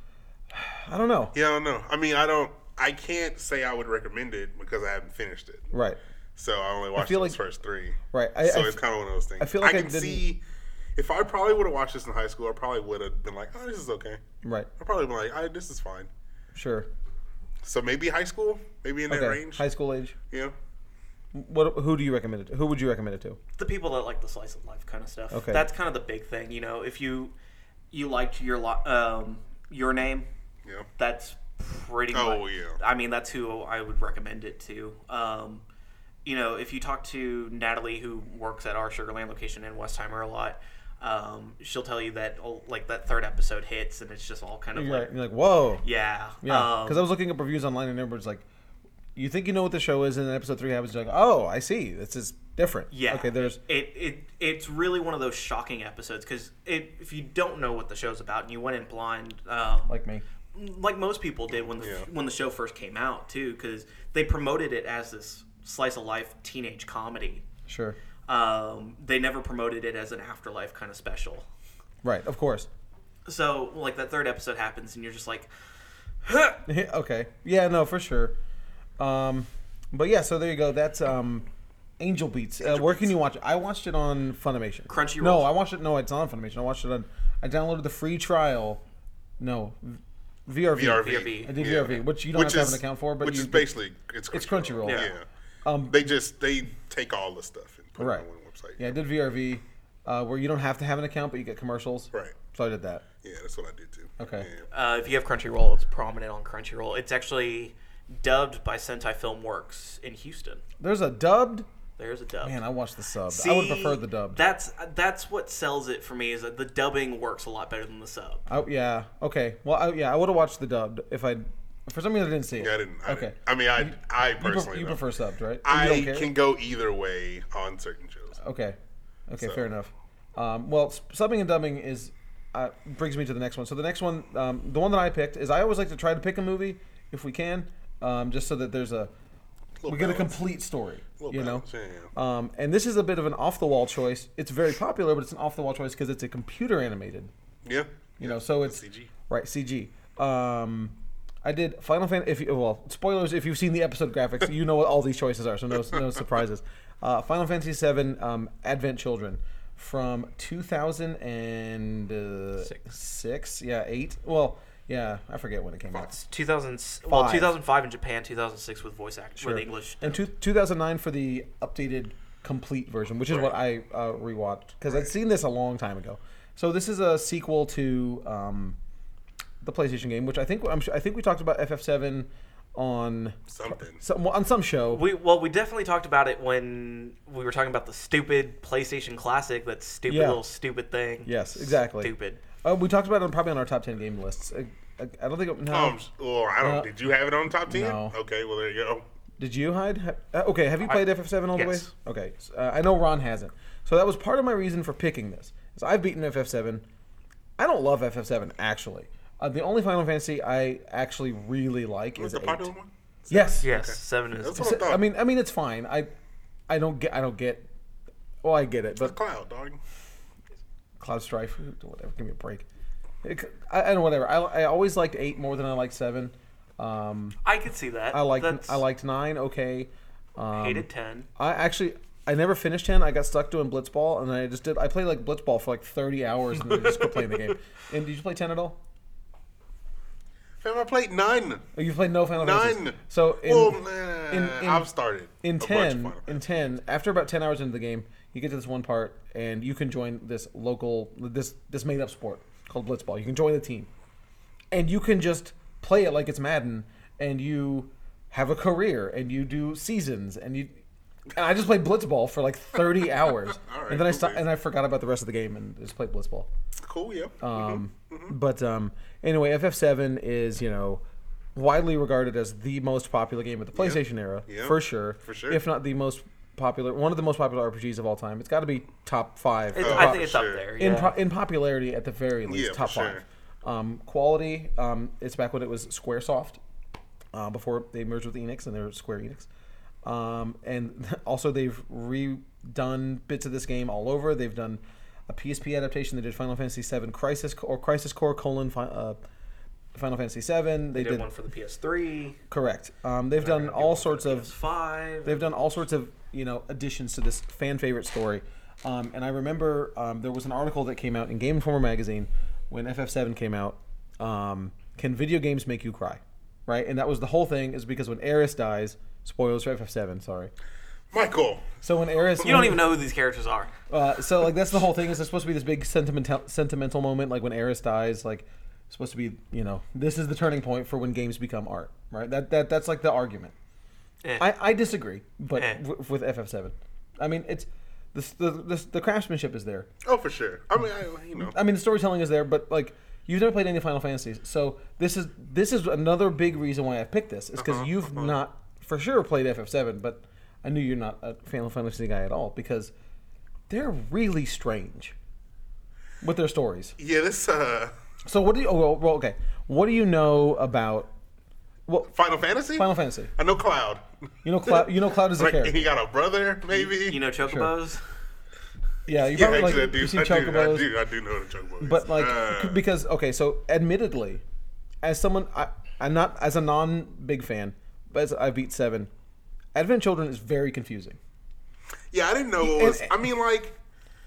I don't know. Yeah, I don't know. I mean, I don't. I can't say I would recommend it because I haven't finished it. Right. So I only watched feel those like- first three. Right. I, So I, it's kind of one of those things. I feel like I can didn't- see if I probably would have watched this in high school, I probably would have been like, "Oh, this is okay." right. I probably been like, "I this is fine." Sure. So maybe high school, maybe in that Okay. range. High school age. Yeah. What? Who do you recommend it to? Who would you recommend it to? The people that like the slice of life kind of stuff. Okay. That's kind of the big thing. You know, if you you liked your lo- um, Your Name, Yeah. that's pretty much. Oh, yeah. I mean, that's who I would recommend it to. Um, you know, if you talk to Natalie, who works at our Sugarland location in Westheimer a lot, um, she'll tell you that oh, like that third episode hits, and it's just all kind of You're, like, like, you're like, whoa. yeah, Yeah. um, Because I was looking up reviews online and everybody's like, you think you know what the show is, and then episode three happens, you're like, oh, I see. This is different. yeah. Okay, there's. it. It it's really one of those shocking episodes because if you don't know what the show's about and you went in blind, um, Like me. like most people did when the Yeah. when the show first came out too, because they promoted it as this slice of life teenage comedy. Sure. Um, they never promoted it as an afterlife kind of special. Right, of course. So like that third episode happens, and you're just like, Okay. Yeah, no, for sure. Um, but yeah, so there you go. That's um, Angel Beats. Uh, where can you watch it? I watched it on Funimation. Crunchyroll. No, I watched it. No, it's not on Funimation. I watched it on. I downloaded the free trial. No, V R V. V R V. V R V. I did Yeah. V R V, which you don't Which have to have is- an account for, but which you is basically it's Crunchyroll. It's Crunchyroll. Yeah. Yeah. Um, They just they take all the stuff and put Right. it on one website. Yeah, I did V R V, uh, where you don't have to have an account, but you get commercials. Right. So I did that. Yeah, that's what I did too. Okay. Yeah. uh, if you have Crunchyroll, it's prominent on Crunchyroll. It's actually dubbed by Sentai Filmworks in Houston. There's a dubbed. There's a dub. Man, I watched the sub. I See, would prefer the dubbed. That's that's what sells it for me is that the dubbing works a lot better than the sub. Oh yeah. Okay. Well, I, yeah, I would have watched the dubbed if I. For some reason, I didn't see it. Yeah, I didn't. I okay. Didn't. I mean, I I You, pref- personally you though, prefer subbed, right? You I don't care? can go either way on certain shows. Okay. Okay. So- Fair enough. Um, well, s- subbing and dubbing is uh, brings me to the next one. So the next one, um, the one that I picked is I always like to try to pick a movie if we can, um, just so that there's a Little we get a balance. complete story. Little You know. balance, yeah, yeah. Um, and this is a bit of an off the wall choice. It's very popular, but it's an off the wall choice because it's a computer animated. Yeah. You know, so it's C G. right C G. Um, I did Final Fantasy. If you, well, spoilers if you've seen the episode graphics, you know what all these choices are, so no no surprises. Uh, Final Fantasy seven um, Advent Children from two thousand six. Six, yeah, eight. Well, yeah, I forget when it came out. It's two thousand, well, Five. two thousand five in Japan, two thousand six with voice act Sure. with English. And two, two thousand nine for the updated complete version, which is what I uh, rewatched because I'd seen this a long time ago. So this is a sequel to um, the PlayStation game, which I think I'm, su- I think we talked about F F seven on Something. some, on some show. We well, we definitely talked about it when we were talking about the stupid PlayStation Classic, that stupid Yeah. little stupid thing. Yes, exactly. Stupid. Uh, we talked about it probably on our top ten game lists. I, I, I don't think it, no. Um, well, I don't. Uh, did you have it on top ten? no. Okay, well there you go. Did you hide? Ha- uh, okay, have you played F F seven all the yes. way? Okay, s- uh, I know Ron hasn't. So that was part of my reason for picking this. Is I've beaten F F seven. I don't love F F seven actually. Uh, the only Final Fantasy I actually really like Was is the eight. popular one? Yes. Yes, Okay. seven is. That's what I So- thought. I mean, I mean, it's fine. I, I don't get. I don't get. Well, I get it, It's but Cloud, dog. Cloud Strife, whatever. Give me a break. It, I, I don't know, whatever. I, I always liked eight more than I liked seven. Um, I could see that. I liked That's, I liked nine. Okay. Um, hated ten. I actually I never finished ten. I got stuck doing Blitzball, and I just did. I played like Blitzball for like thirty hours, and then just quit playing the game. And did you play ten at all? Fam, I played nine. Oh, you played no Final Nine. Fantasy. So in, well, nah, in, in I've started in a bunch of ten. Final In Fantasy. ten, after about ten hours into the game, you get to this one part, and you can join this local, this this made up sport called Blitzball. You can join the team, and you can just play it like it's Madden, and you have a career, and you do seasons, and you. And I just played Blitzball for like thirty hours, All right, and then I cool stopped, beans. and I forgot about the rest of the game and just played Blitzball. Cool, yeah. Um, Mm-hmm. But um, anyway, F F seven is you know widely regarded as the most popular game of the PlayStation era, Yeah. for sure. For sure. If not the most popular, one of the most popular R P Gs of all time. It's got to be top five. It's, Oh, I for think it's sure. up there. in Yeah. po- in popularity, at the very least, Yeah, for top sure. five. Um, quality, um, it's back when it was SquareSoft, uh, before they merged with Enix, and they're Square Enix. Um, and also, they've redone bits of this game all over. They've done a P S P adaptation. They did Final Fantasy seven Crisis or Crisis Core colon fi- uh, Final Fantasy seven. They, They did, did one for the P S three. correct. Um, they've done all sorts P S of five. they've done all sorts of you know additions to this fan favorite story. Um, and I remember um, there was an article that came out in Game Informer magazine when F F seven came out. Um, Can video games make you cry? Right, and that was the whole thing. Is because when Aerith dies, spoilers for F F seven. Sorry. Michael. So when Aerith, You don't even know who these characters are. Uh, so like that's the whole thing. Is it's supposed to be this big sentimental sentimental moment, like when Aerith dies, like it's supposed to be you know this is the turning point for when games become art, right? That that that's like the argument. Eh. I, I disagree, but Eh. w- with F F seven, I mean it's the the, the the craftsmanship is there. Oh, for sure. I mean, I, you know. I mean the storytelling is there, but like you've never played any Final Fantasies, so this is this is another big reason why I picked this is because Uh-huh, you've uh-huh. not for sure played F F seven, but I knew you're not a Final Fantasy guy at all because they're really strange with their stories. Yeah, this uh, So what do you? Oh, well, well, okay. What do you know about? Well, Final Fantasy. Final Fantasy. I know Cloud. You know, Cloud. You know, Cloud is a Like character. he got a brother, maybe. You know Chocobos? Yeah, you yeah, probably actually, I like do. you see I do. Chocobos. I do. I do know the Chocobos. But like, Uh, because okay, so admittedly, as someone, I, I'm not as a non big fan, but as I beat seven, Advent Children is very confusing. yeah, I didn't know. It And- was, I mean, like,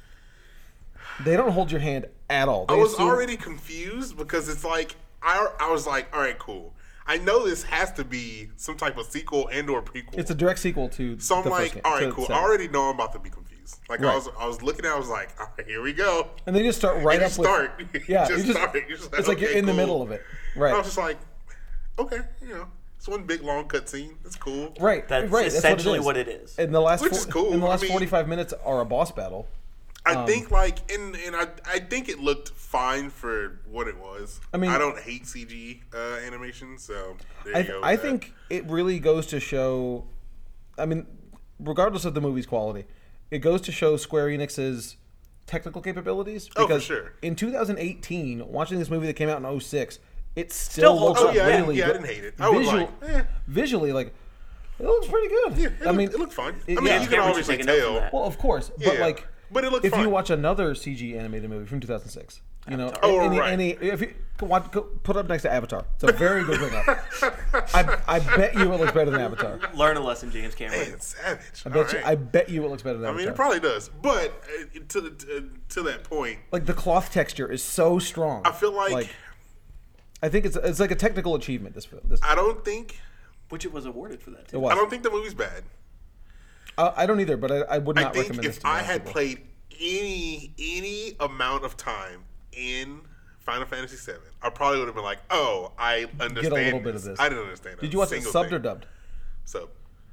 They don't hold your hand at all. They I was assume- already confused because it's like I, I was like, all right, cool. I know this has to be some type of sequel and or prequel. It's a direct sequel to. so I'm the first like, game, all right, to cool. I seven. already know I'm about to be confused. Like Right. I was, I was looking at, it, I was like, all right, here we go. And then you just start right And you up start. with. You Yeah, just you just, start. You're just like, it's like you're okay, in the cool. middle of it. I Right. was just like, okay, you know, it's one big long cutscene. It's cool. Right. That's right. essentially that's what what it it is. is. In the last, Which four, is cool. in the I last mean- forty-five minutes are a boss battle. I Um, think like and and I I think it looked fine for what it was. I mean- I don't hate C G uh, animation, so there I, you th- go. I with that. think it really goes to show. I mean, regardless of the movie's quality, it goes to show Square Enix's technical capabilities. Oh, for Because sure. in two thousand eighteen, watching this movie that came out in oh six, it still, Still looks holds Oh yeah, I didn't, really yeah, I good. didn't hate it. I was Visual- like, eh, visually, like it looks pretty good. yeah, it I looked, mean, it looked fine. it- I mean, yeah. you can Can't really obviously take a note from tell. that. well, of course, but Yeah, like, but it looked if you fine. watch another C G animated movie from two thousand six, you know, Oh, any, right. any if you go watch, go, put it up next to Avatar, it's a very good bring up. I, I bet you it looks better than Avatar. Learn a lesson, James Cameron. Man, savage. I bet you. All I right. bet you it looks better than I Avatar. mean, it probably does, but uh, to the to, to that point, like the cloth texture is so strong. I feel like, I think it's it's like a technical achievement. This this I don't think Which it was awarded for that, it too. was. I don't think the movie's bad. I, I don't either, but I, I would I Uh, not think recommend this. if to be I honest had with you. played any any amount of time in Final Fantasy seven, I probably would have been like, "Oh, I understand." little bit of this. I didn't understand. Did a you watch it single subbed thing. or dubbed? Sub.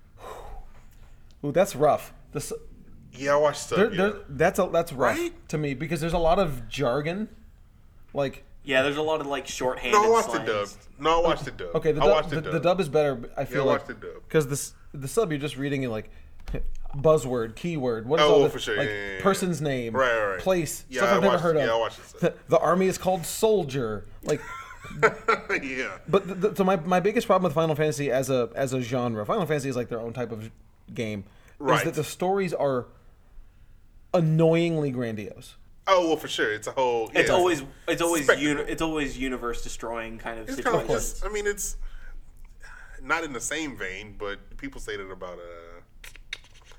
Ooh, that's rough. The, su- Yeah, I watched sub. there, yeah. there, that's a that's rough Right? to me because there's a lot of jargon. Like Yeah, there's a lot of, like, shorthanded No, I watched the slangs. dub. No, I watched the dub. okay, the I dub, watched the, the, the dub. dub is better. but I feel I like watched the dub. because the s- the sub you're just reading it like buzzword, keyword. What is Oh, all well, this? for sure, Like yeah, yeah, yeah. person's name, Right, right, right. place, Yeah, stuff I I've never watched- heard of. yeah, I watched the the, the army is called soldier. Like. yeah. But the, the, so my, my biggest problem with Final Fantasy as a as a genre, Final Fantasy is like their own type of game, Right. is that the stories are annoyingly grandiose. Oh well, for sure. It's a whole. It's yeah. always it's always Spectacle. uni- it's always universe destroying kind of It's kind of situations. just. I mean, it's not in the same vein, but people say that about uh,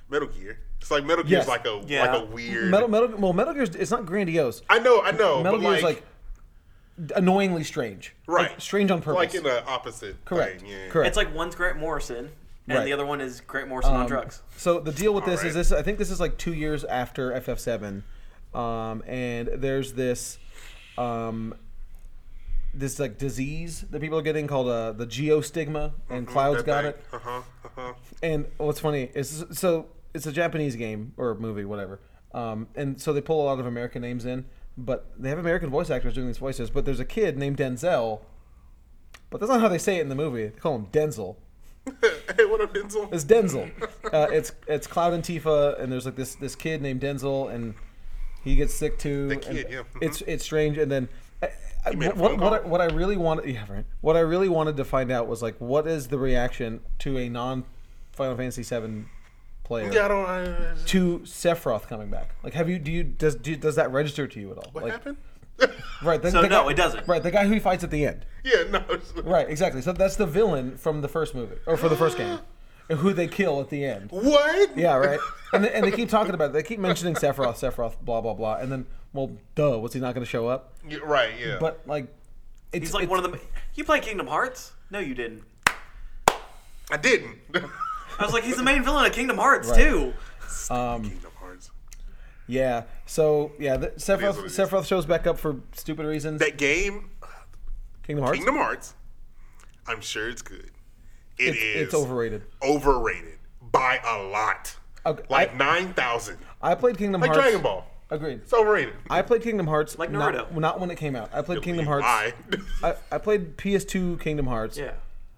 Metal Gear. It's like Metal Gear's Yes. like a Yeah. like a weird. Metal, Metal, well, Metal Gear's it's not grandiose. I know, I know. Metal but Gear's like, like annoyingly strange. right, Like, strange on purpose. Like in the opposite. Correct. Thing. Yeah. Correct. It's like one's Grant Morrison, and Right. the other one is Grant Morrison on Um, drugs. So the deal with this Alright. is this. I think this is like two years after F F seven, um, and there's this, um, this like disease that people are getting called uh, the geostigma, and Cloud's got it. Uh huh. Uh huh. And what's funny is so it's a Japanese game or movie, whatever. Um, and so they pull a lot of American names in, but they have American voice actors doing these voices. But there's a kid named Denzel, but that's not how they say it in the movie. They call him Denzel. Hey, what up, Denzel? It's Denzel. Uh, it's it's Cloud and Tifa, and there's like this this kid named Denzel, and he gets sick too. The kid, and yeah. Mhm. It's it's strange, and then. I, I, He made a what phone what I, call. what I really wanted, yeah, right. What I really wanted to find out was like, what is the reaction to a non Final Fantasy seven player Yeah, I don't. I, to Sephiroth coming back? Like, have you do you does do, does that register to you at all? what like, happened? Right. The, So the no, guy- it doesn't. Right. The guy who he fights at the end. Yeah, no. Right. Exactly. So that's the villain from the first movie or for the first game, and who they kill at the end. What? Yeah, right. And they, and they keep talking about it. They keep mentioning Sephiroth, Sephiroth, blah blah blah, and then, well, duh, was he not going to show up? Yeah, right. Yeah. But like, it's He's like it's, one of the. You play Kingdom Hearts? No, you didn't. I didn't. I was like, he's the main villain of Kingdom Hearts Right. too. Um, Kingdom Hearts. yeah. So yeah, the, Sephiroth what it is. Sephiroth shows back up for stupid reasons. That game, Kingdom Hearts. Kingdom Hearts. I'm sure it's good. It it's, is it's overrated. overrated by a lot. Okay, Like I, nine thousand. I played Kingdom Like Hearts. Dragon Ball. Agreed. It's overrated. I played Kingdom Hearts Like not, Naruto. not when it came out. I played Kingdom Hearts. Why? I, I played P S two Kingdom Hearts. Yeah.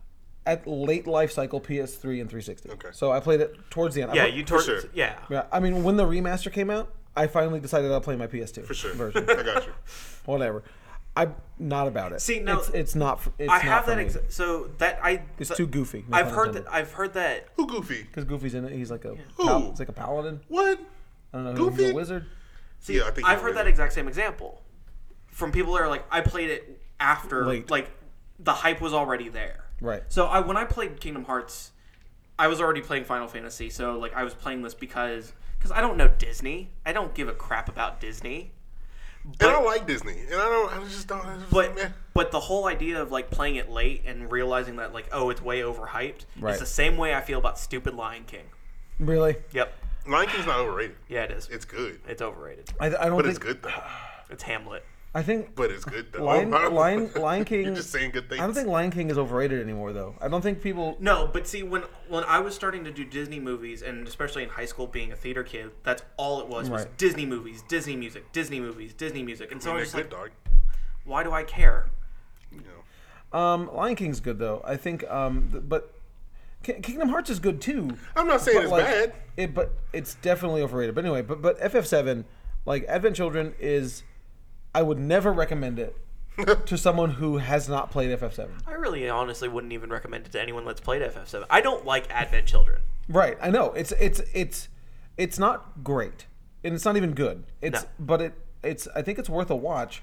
At late life cycle P S three and three sixty. Okay. So I played it towards the end. I Yeah, put- you towards. sure. Yeah. Yeah, I mean, when the remaster came out, I finally decided I'll play my P S two For sure. version. I got you. Whatever. I'm not about it. See, no, it's, it's not. For, it's I not have for that. me. Ex- so that I. It's th- too goofy. no I've pun heard intended. that. I've heard that. Who Goofy? Because Goofy's in it. He's like a. Who? Pal- it's like a paladin. What? I don't know. He's Goofy? a wizard. See, Yeah, I think I've he's heard right. that exact same example from people that are like, I played it after, Late. like, the hype was already there. Right. So I when I played Kingdom Hearts, I was already playing Final Fantasy. So like I was playing this because because I don't know Disney. I don't give a crap about Disney. And I like Disney, and I don't. I just don't. I just, But meh. but the whole idea of like playing it late and realizing that like oh it's way overhyped Right. is the same way I feel about stupid Lion King. Really? Yep. Lion King's not overrated. Yeah, it is. It's good, It's overrated. I, I don't but think. it's good though. It's Hamlet. I think But it's good though. Lion, Lion, Lion King. You're just saying good things. I don't think Lion King is overrated anymore, though. I don't think people. No, but see, when when I was starting to do Disney movies, and especially in high school, being a theater kid, that's all it was was Right. Disney movies, Disney music, Disney movies, Disney music, and so I I mean, was they're just good, like, dog. why do I care? You know. Um, Lion King's good though. I think. Um, th- but Ki- Kingdom Hearts is good too. I'm not saying But, it's like, bad. It, but it's definitely overrated. But anyway, but but F F seven, like Advent Children, is. I would never recommend it to someone who has not played F F seven. I really honestly wouldn't even recommend it to anyone that's played F F seven. I don't like Advent Children. Right, I know it's it's it's it's not great, and it's not even good. It's No. but it it's I think it's worth a watch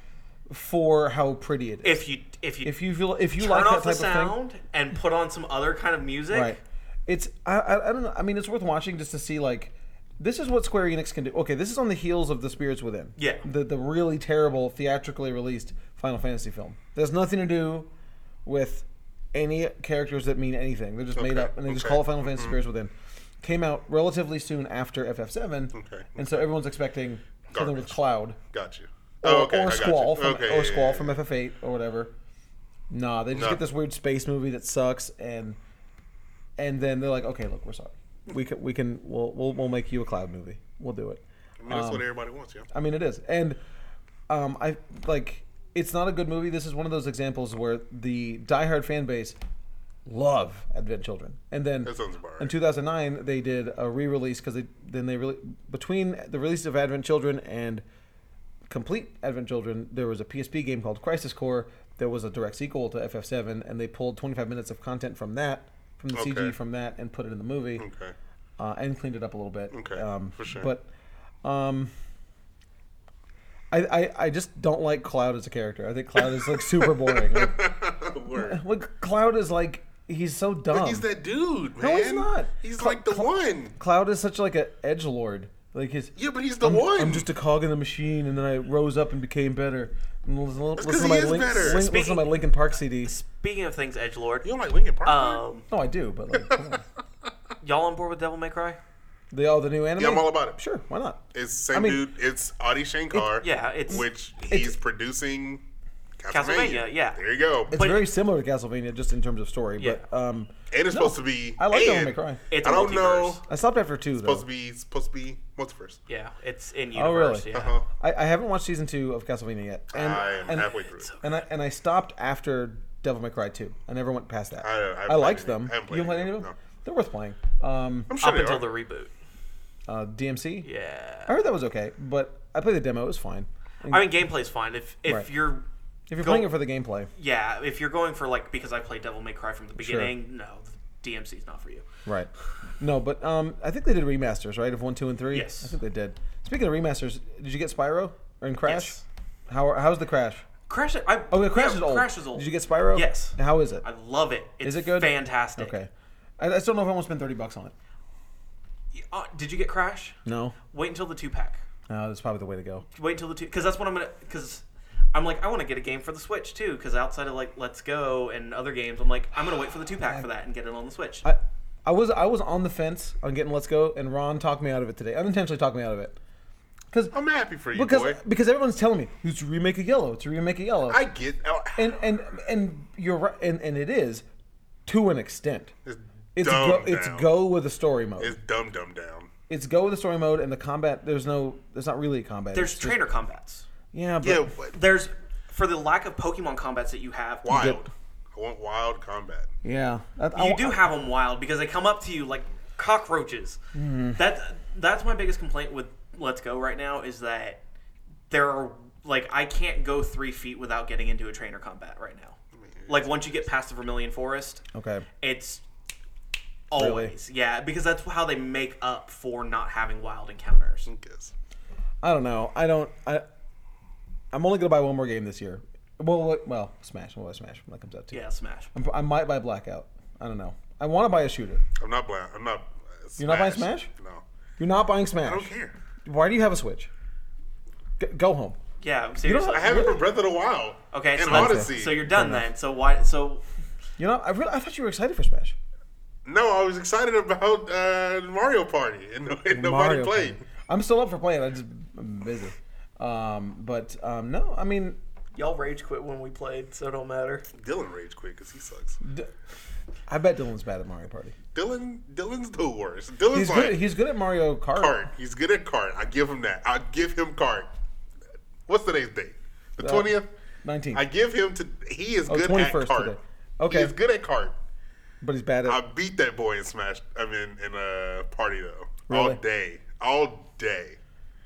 for how pretty it is. If you if you if you feel if you turn like that off type the of thing, sound and put on some other kind of music, right? It's I, I I don't know. I mean, it's worth watching just to see like. This is what Square Enix can do. Okay, this is on the heels of The Spirits Within. Yeah. The the really terrible theatrically released Final Fantasy film. There's nothing to do with any characters that mean anything. They're just made Okay, up, and they just okay. call it Final Fantasy Spirits Within. Came out relatively soon after F F seven, Okay, and so everyone's expecting something with Garbage. Cloud Got you. or, Oh, okay, I or got Squall you. from okay, or yeah, Squall yeah, from F F eight or whatever. Nah, they just No. get this weird space movie that sucks, and and then they're like, okay, look, we're sorry. We can we can we'll we'll, we'll make you a Cloud movie. We'll do it. I mean, that's Um, what everybody wants, yeah. I mean, it is, and um, I like. It's not a good movie. This is one of those examples where the diehard fan base love Advent Children, and then That sounds about right. in two thousand nine they did a re-release because they then they really between the release of Advent Children and complete Advent Children, there was a P S P game called Crisis Core. There was a direct sequel to F F seven, and they pulled twenty-five minutes of content from that, from the C G Okay. from that, and put it in the movie, Okay. uh, and cleaned it up a little bit. Okay, um, for sure. But um, I, I I just don't like Cloud as a character. I think Cloud is like super boring. Like, Word. like, Cloud is like he's so dumb. But he's that dude, man. No, he's not. He's Cl- like the Cl- one. Cloud is such like an edgelord. Like his. Yeah, but he's the I'm, one. I'm just a cog in the machine, and then I rose up and became better. And listen, That's listen 'cause to my he is Link, better. Link, Speaking- listen to my Linkin Park C D. Speaking of things, edgelord, You don't like Linkin Park? um, No, I do, but like, come on. y'all on board with Devil May Cry? The oh, the new anime. yeah, I'm all about it. Sure, why not? It's the same I mean, dude. It's Adi Shankar. It- yeah, it's- which it's- he's producing. Castlevania, yeah. There you go. It's But- very similar to Castlevania, just in terms of story. Yeah. But um, and it's no, supposed to be. I like and Devil May Cry. It's I a don't multiverse. know. I stopped after two. Supposed Though. to be supposed to be multiverse. Yeah, it's in Oh, really? universe. Yeah. Uh-huh. I, I haven't watched season two of Castlevania yet, and I am and, halfway through. it. and I and I stopped after Devil May Cry two. I never went past that. I- I haven't I played liked any- them. I haven't You don't played play any any of of them? them, They're worth playing. Um, I'm sure Up they until are. the reboot. uh, D M C. Yeah. I heard that was okay, but I played the demo. It was fine. I mean, gameplay's fine. If if Right. you're If you're Go- playing it for the gameplay, yeah, if you're going for like because I played Devil May Cry from the beginning, no, D M C's not for you. right? No, but um, I think they did remasters, right? Of one, two, and three. Yes. I think they did. Speaking of remasters, did you get Spyro or in Crash? Yes. How how's the Crash? Crash. I, Oh, the Crash yeah, is old. Crash is old. Did you get Spyro? Yes. How is it? I love it. It's Is it good? Fantastic. Okay. I, I still don't know if I want to spend thirty bucks on it. Uh, did you get Crash? No. Wait until the two pack. No, that's probably the way to go. Wait until the two, because that's what I'm gonna. Because I'm like, I want to get a game for the Switch too. Because outside of like Let's Go and other games, I'm like, I'm gonna wait for the two pack for that and get it on the Switch. I, I was I was on the fence on getting Let's Go, and Ron talked me out of it today. Unintentionally talked me out of it. Because I'm happy for you, because boy. because everyone's telling me it's a remake of Yellow. It's a remake of Yellow. I get. oh, and and and you're right, and, and it is to an extent. It's, It's dumb go, it's down. go with the story mode. It's dumb, dumb down. It's go with the story mode, and the combat. There's no. There's not really a combat. There's It's just- trainer combats. Yeah, but Yeah, but There's for the lack of Pokemon combats that you have. wild. I want wild combat. yeah. That, I, You do have them wild because they come up to you like cockroaches. Mm-hmm. That that's my biggest complaint with Let's Go right now is that there are like I can't go three feet without getting into a trainer combat right now. Like once you get past the Vermilion Forest, Okay. it's always yeah because that's how they make up for not having wild encounters. I guess. I don't know. I don't. I. I'm only gonna buy one more game this year. Well, what- well, Smash. Well, Smash when that comes out too. Yeah, Smash. I'm, I might buy Blackout. I don't know. I want to buy a shooter. I'm not blind. I'm not. Uh, You're not buying Smash? No. You're not buying Smash. I don't care. Why do you have a Switch? G- go home. Yeah, seriously. I have it for Breath of the Wild. Okay, so and that's, Odyssey. so you're done then. So why? So You know, I really, I thought you were excited for Smash. No, I was excited about uh, Mario Party, and, no, and nobody Mario played. Party. I'm still up for playing. I just I'm busy. Um, but um, no, I mean, y'all rage quit when we played, so it don't matter. Dylan rage quit because he sucks. D- I bet Dylan's bad at Mario Party. Dylan, Dylan's the worst. Dylan's He's like good. He's good at Mario Kart. Kart. He's good at Kart. I give him that. I give him Kart. What's today's date? The twentieth. nineteen. I give him to. He is Oh, good at twenty-first Kart. today. Okay. He is good at Kart. But he's bad at. I beat that boy in Smash. I mean, in a party though. Really? All day. All day.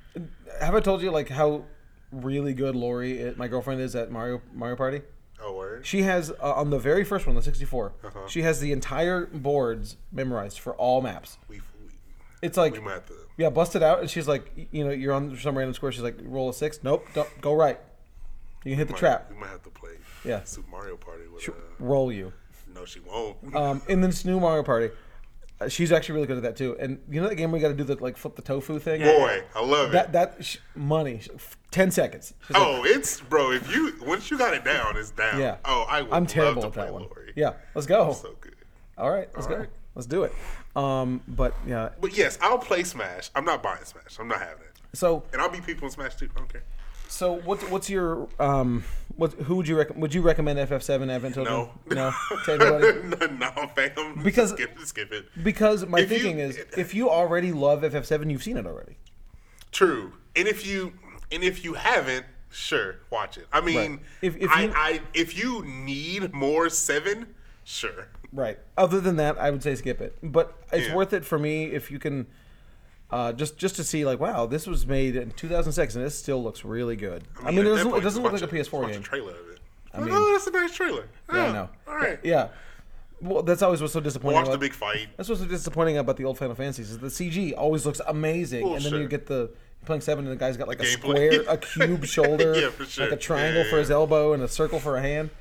Have I told you like how really good Lori, is, my girlfriend, is at Mario Mario Party? Oh, word. She has uh, on the very first one, the sixty-four. Uh-huh. She has the entire boards memorized for all maps. We, we, It's like we might have to. yeah, bust it out, and she's like, y- you know, you're on some random square. She's like, roll a six. Nope, don't go right. You can hit the might- trap. We might have to play. Yeah. Super Mario Party with. She- Uh, roll you. no, she won't. Um, in this new Mario Party, uh, she's actually really good at that too. And you know that game we got to do the like flip the tofu thing. Boy, I love That it. that sh- money, sh- ten seconds. She's like, Oh, it's bro. If you once you got it down, it's down. yeah. Oh, I would I'm love terrible to at play that one. Lori. Yeah, let's go. So good. All right, let's All go. right. Let's do it. Um, but yeah, But yes, I'll play Smash. I'm not buying Smash. I'm not having it. so And I'll beat people in Smash too. I don't care. so what what's your um what who would you rec- would you recommend F F seven Advent Children? No. no, to anybody? no, no, fam. Because- skip, skip it. Because my If you- thinking is, if you already love F F seven, you've seen it already. True. And if you and if you haven't, sure, watch it. I mean, Right. If- if I, you- I if you need more seven, sure. Right. Other than that, I would say skip it. But it's Yeah. worth it for me if you can, uh, just just to see like, wow, this was made in two thousand six and this still looks really good. I mean, at it that doesn't, it point, doesn't just look like watch a P S four watch game. a trailer of it. I I mean- oh, that's a nice trailer. Yeah, I Oh, know. All right. Yeah. Well, that's always what's so disappointing. Watch the about, big fight. That's what's so disappointing about the old Final Fantasies is the C G always looks amazing, and then Bullshit. you get the you're playing seven and the guy's got like The a gameplay. square, a cube shoulder, Yeah, for sure. like a triangle Yeah, for his yeah. elbow and a circle for a hand.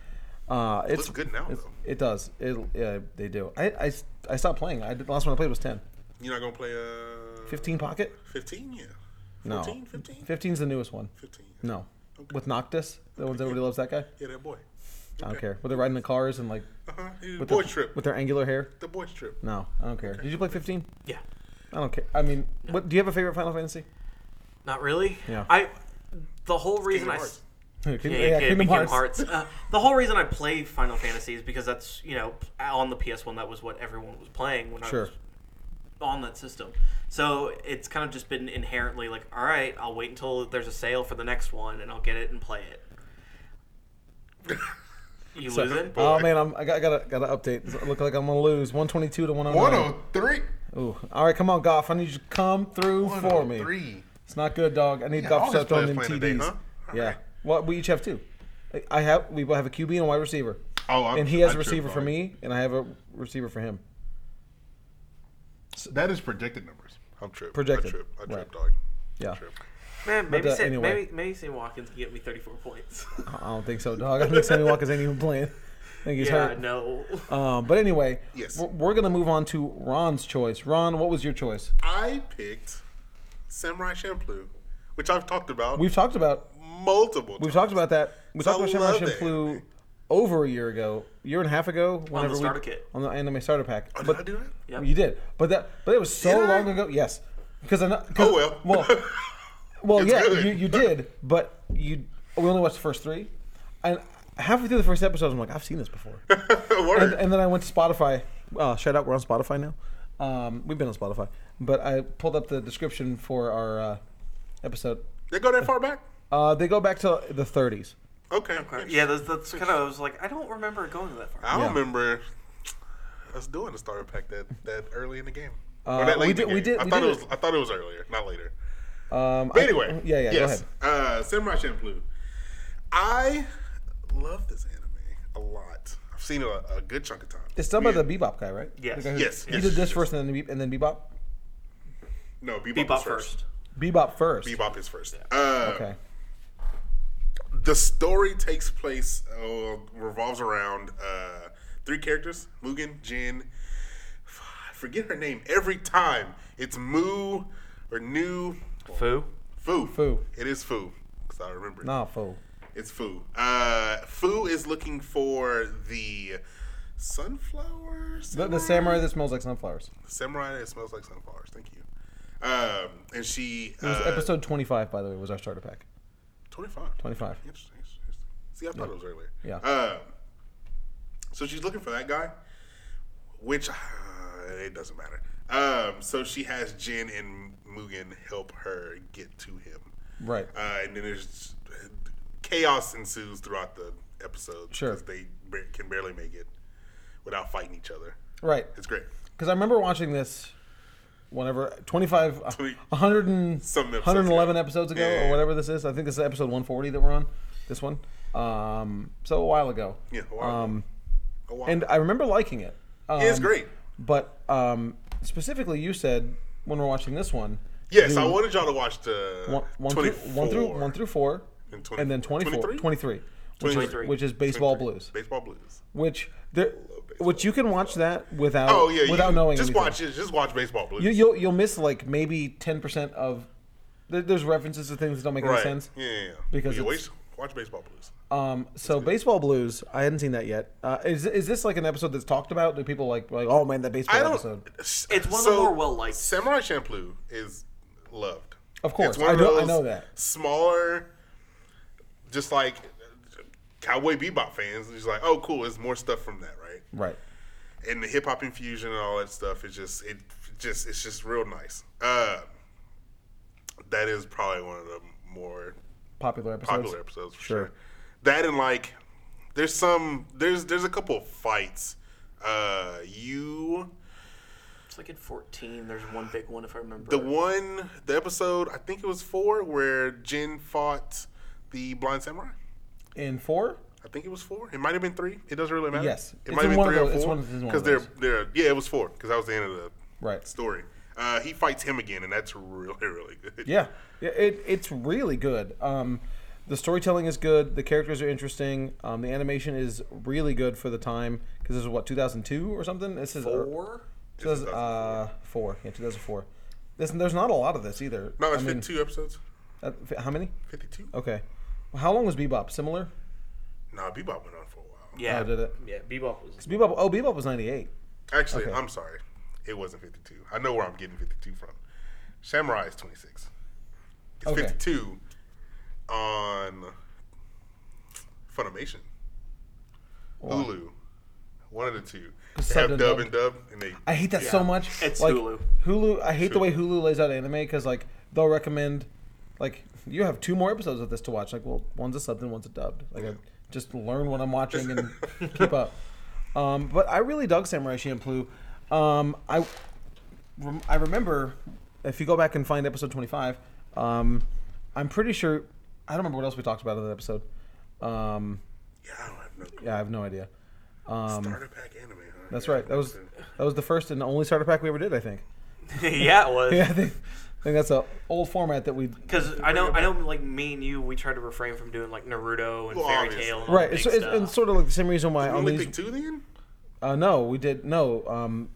Uh, It it's looks good now, it's- though. It does. It yeah, they do. I, I, I stopped playing. I did, the last one I played was ten. You're not gonna play uh fifteen Pocket? fifteen? Yeah. No. fourteen, fifteen? fifteen's the newest one. fifteen. No. With Noctis, the ones everybody loves that guy. Yeah, that boy. I don't care. Were they riding the cars and like Uh-huh. He's with boy the, trip. with their angular hair? The boy trip. No, I don't care. Did you play fifteen? Yeah. I don't care. I mean, what do you have a favorite Final Fantasy? Not really. Yeah. I. The whole reason Kingdom I. Hearts. Kingdom, Yeah, yeah, yeah, Kingdom Kingdom Hearts. Hearts. Uh, the whole reason I play Final Fantasy is because that's, you know, on the P S one, that was what everyone was playing when Sure. I was on that system. So it's kind of just been inherently like, all right, I'll wait until there's a sale for the next one and I'll get it and play it. You So- losing? Oh man, I'm, I got, got a got to update. It look like I'm gonna lose. one twenty-two to one oh nine. one oh three. Ooh. All right, come on, Goff. I need you to come through for me. one oh three. It's not good, dog. I need Yeah, Goff all to his start throwing players them playing T Ds. today, huh? All Yeah. right. Well, we each have two. I- I have we both have a Q B and a wide receiver. Oh, I'm, And he has I a receiver tripped, for dog. me, and I have a receiver for him. That is projected numbers. I'm tripped. Projected. I tripped. I Right. tripped, dog. Yeah. I tripped. Man, maybe, uh, Sam, anyway. maybe, maybe Sam Watkins can get me thirty-four points. I don't think so, dog. I think Sammy Watkins ain't even playing. I think he's yeah, hurt. no. Um, but anyway, Yes. we're, we're gonna move on to Ron's choice. Ron, what was your choice? I picked Samurai Champloo, which I've talked about We've talked about multiple times. we've talked about that. We talked I about Samurai love that Champloo anime. over a year ago, year and a half ago. Whenever we- starter kit. on the anime starter pack. Oh, did but I do that? Yep. you did, but that but it was so Did I? long ago. Yes, because I know. 'cause- Oh, well. Well, well, It's yeah, good. you, you did, but you we only watched the first three, and halfway through the first episode, I'm like, I've seen this before. Word. and, and then I went to Spotify. Uh, shout out, we're on Spotify now. Um, we've been on Spotify, but I pulled up the description for our uh, episode. They go that far back? Uh, they go back to the thirties. Okay. Yeah, that's, that's kind of, I was like, I don't remember it going that far. I Yeah. remember us doing the starter pack that, that early in the game. Uh, or that late we in the did- we game. did- I we thought did it was. it- I thought it was earlier, not later. Um, But I- anyway, yeah, yeah, yes. go ahead. Uh, Samurai Champloo. I love this anime a lot. I've seen it a, a good chunk of time. It's done by the Bebop guy, right? Yes. The guy who- Yes, He yes, did this yes. first, and then Be- and then Bebop. No, Bebop, Bebop is first. first. Bebop first. Bebop is first. Uh, Okay. The story takes place, uh, revolves around uh, three characters: Mugen, Jin. I forget her name every time. It's Mu or New Fu? Fu. Fu. It is Fu because I remember. it. Nah, fool. It's Fu. Uh, Fu is looking for the sunflower. The, the samurai that smells like sunflowers. samurai that smells like sunflowers. Thank you. Um, and she. It was uh, episode twenty-five, by the way, was our starter pack. twenty-five. twenty-five. Interesting, interesting. See, I thought it was earlier. Yeah. Um, so she's looking for that guy, which uh, it doesn't matter. Um, so she has Jin and Mugen help her get to him. Right. Uh, and then there's chaos ensues throughout the episode Sure. because they ba- can barely make it without fighting each other. Right. It's great. Because I remember watching this whenever twenty-five, uh, Twenty- one hundred and, Some episodes one hundred eleven ago. episodes ago, Yeah, yeah, or yeah. whatever this is. I think this is episode one forty that we're on. This one. Um, so a while ago. Yeah, a while ago. Um, A while. and I remember liking it. Um, Yeah, it's great. But um, specifically, you said when we're watching this one. Yes, do I wanted y'all to watch the one, one, through, one through one through four, And and then twenty-four, twenty-three? twenty-three, which is, twenty-three. which is baseball twenty-three. blues. Baseball blues. Which there, baseball which you can watch that without Oh yeah, without you, knowing just anything. watch it. Just watch baseball blues. You, you'll you'll miss like maybe ten percent of. There, there's references to things that don't make any right? sense. Yeah, yeah, yeah. Because yeah, it's- wait, watch baseball blues. Um, so baseball blues, I hadn't seen that yet. Uh, is is this like an episode that's talked about? Do people like like oh man that baseball I don't. episode? It's It's one of the more well-liked. Samurai Champloo is loved. Of course, It's one I of know- I those know that. Smaller, just like Cowboy Bebop fans. It's like, oh, cool. There's more stuff from that, right? Right. And the hip hop infusion and all that stuff is just it just it's just real nice. Uh, that is probably one of the more Popular episodes. popular episodes for Sure. sure. That and like there's some there's there's a couple of fights. Uh, you It's like in fourteen, there's one big one if I remember. the one the episode I think it was four where Jin fought the blind samurai. In four. I think it was four. It might have been three. It doesn't really matter. Yes. it It's might have in been one of three or those- it's four one of- it's one of because they're those. they're yeah it was four because that was the end of the Right. story. Uh, he fights him again, and that's really really good. Yeah, yeah it, it's really good. Um, the storytelling is good. The characters are interesting. Um, the animation is really good for the time because this is what two thousand two or something. This is Four. two thousand four. Yeah, two thousand four. This, there's not a lot of this either. No, it's I mean, fifty-two episodes. uh, f- how many? fifty-two. Okay. Well, how long was Bebop? Similar? Nah, Bebop went on for a while. Yeah. Oh, did it? Yeah. Bebop was. 'Cause Bebop. Oh, Bebop was ninety-eight. Actually, Okay. I'm sorry. It wasn't fifty-two. I know where I'm getting fifty-two from. Samurai is twenty-six. It's Okay. fifty-two on Funimation. Wow. Hulu. One of the two. They Subbed have and dub dubbed. and dub, and they. I hate that Yeah. so much. It's like, Hulu. Hulu. I hate the Hulu. way Hulu lays out anime because like they'll recommend, like you have two more episodes of this to watch. Like, well, one's a subbed and one's a dubbed. Like, I just learn what I'm watching and keep up. Um, but I really dug Samurai Champloo. Um, I rem- I remember if you go back and find episode twenty-five, um, I'm pretty sure I don't remember what else we talked about in that episode. Um, Yeah, I don't have no clue. yeah, I have no idea. Um, Starter pack anime, huh? that's Yeah, right. That was that was the first and only starter pack we ever did, I think. Yeah, it was. Yeah, I think, I think that's a old format that we. Because I know, I know, like me and you, we tried to refrain from doing like Naruto and Well, Fairy obviously. Tail. And all Right, the it's, big it's, stuff. it's sort of like the same reason why You on only these. picked two then? Uh, no, we did no. Um,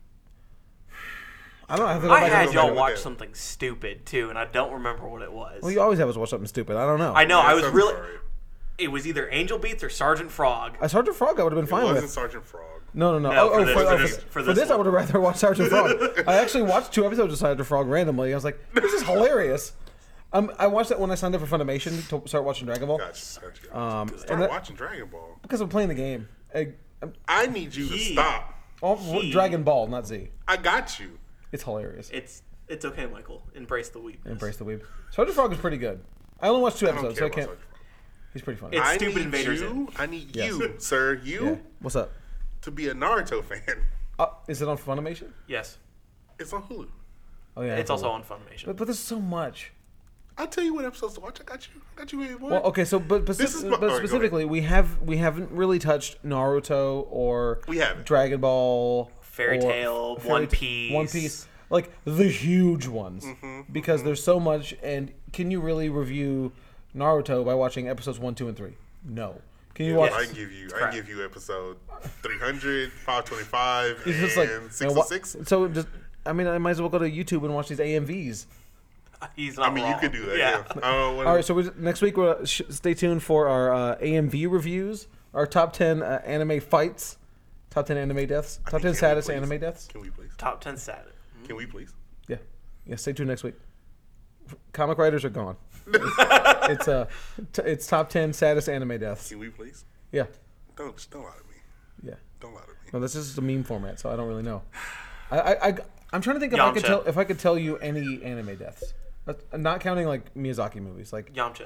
I don't know. I have to go I back had and y'all look watch at it. something stupid too, and I don't remember what it was. Well, you always have us watch something stupid. I don't know. I know. Yeah, I was sounds really. alright. It was either Angel Beats or Sergeant Frog. Uh, Sergeant Frog, I would have been It fine wasn't with. Sergeant Frog. No, no, no. No, oh, for oh, this- for, for oh, this- for, for for this this, I one. would have rather watched Sergeant Frog. I actually watched two episodes of Sergeant Frog randomly. I was like, this is hilarious. Um, I watched that when I signed up for Funimation to start watching Dragon Ball Gotcha, gotcha. Um, Start and that- watching Dragon Ball. because I'm playing the game. I, I'm, I need you to He- stop. oh, He- Dragon Ball, not Z. I got you. It's hilarious. It's it's okay, Michael. Embrace the weep. Embrace the weeb. Sergeant Frog is pretty good. I only watched two I don't episodes, so care I about can't. Sergeant Frog. He's pretty funny. It's I Stupid need Invaders you. in. I need Yes. you, sir. You yeah. What's up? to be a Naruto fan. Uh, is it on Funimation? Yes, It's on Hulu. Oh yeah. it's also on. on Funimation. But, but there's so much. I'll tell you what episodes to watch. I got you. I got you. Baby boy. Well, okay, so but, but, This is my- but all right, go specifically, we have we haven't really touched Naruto or We haven't. Dragon Ball, Fairy or Tail, Fairy One Ta- Piece. One Piece, like the huge ones, Mm-hmm, because there's so much. And can you really review Naruto by watching episodes one, two, and three? No. Can you Yeah, watch? I can give you. I crap. can give you episode three hundred, five twenty-five, It's and just like six you know, oh six. wha- So just, I mean, I might as well go to YouTube and watch these A M Vs. He's not I mean, you wrong. could do that. Yeah. I don't wanna- All right, so we next week we'll sh- stay tuned for our uh, A M V reviews, our top ten uh, anime fights, top ten anime deaths, I top mean, ten can we saddest please? anime deaths. Can we please? Top ten stat. Can we please? Yeah, yeah. Stay tuned next week. Comic writers are gone. It's, it's uh, t- it's top ten saddest anime deaths. Can we please? Yeah, Don't just don't lie to me. yeah. Don't lie to me. No, this is just a meme format, so I don't really know. I, I, I I'm trying to think if I could Yamcha. tell if I could tell you any anime deaths, That's- not counting like Miyazaki movies, like Yamcha.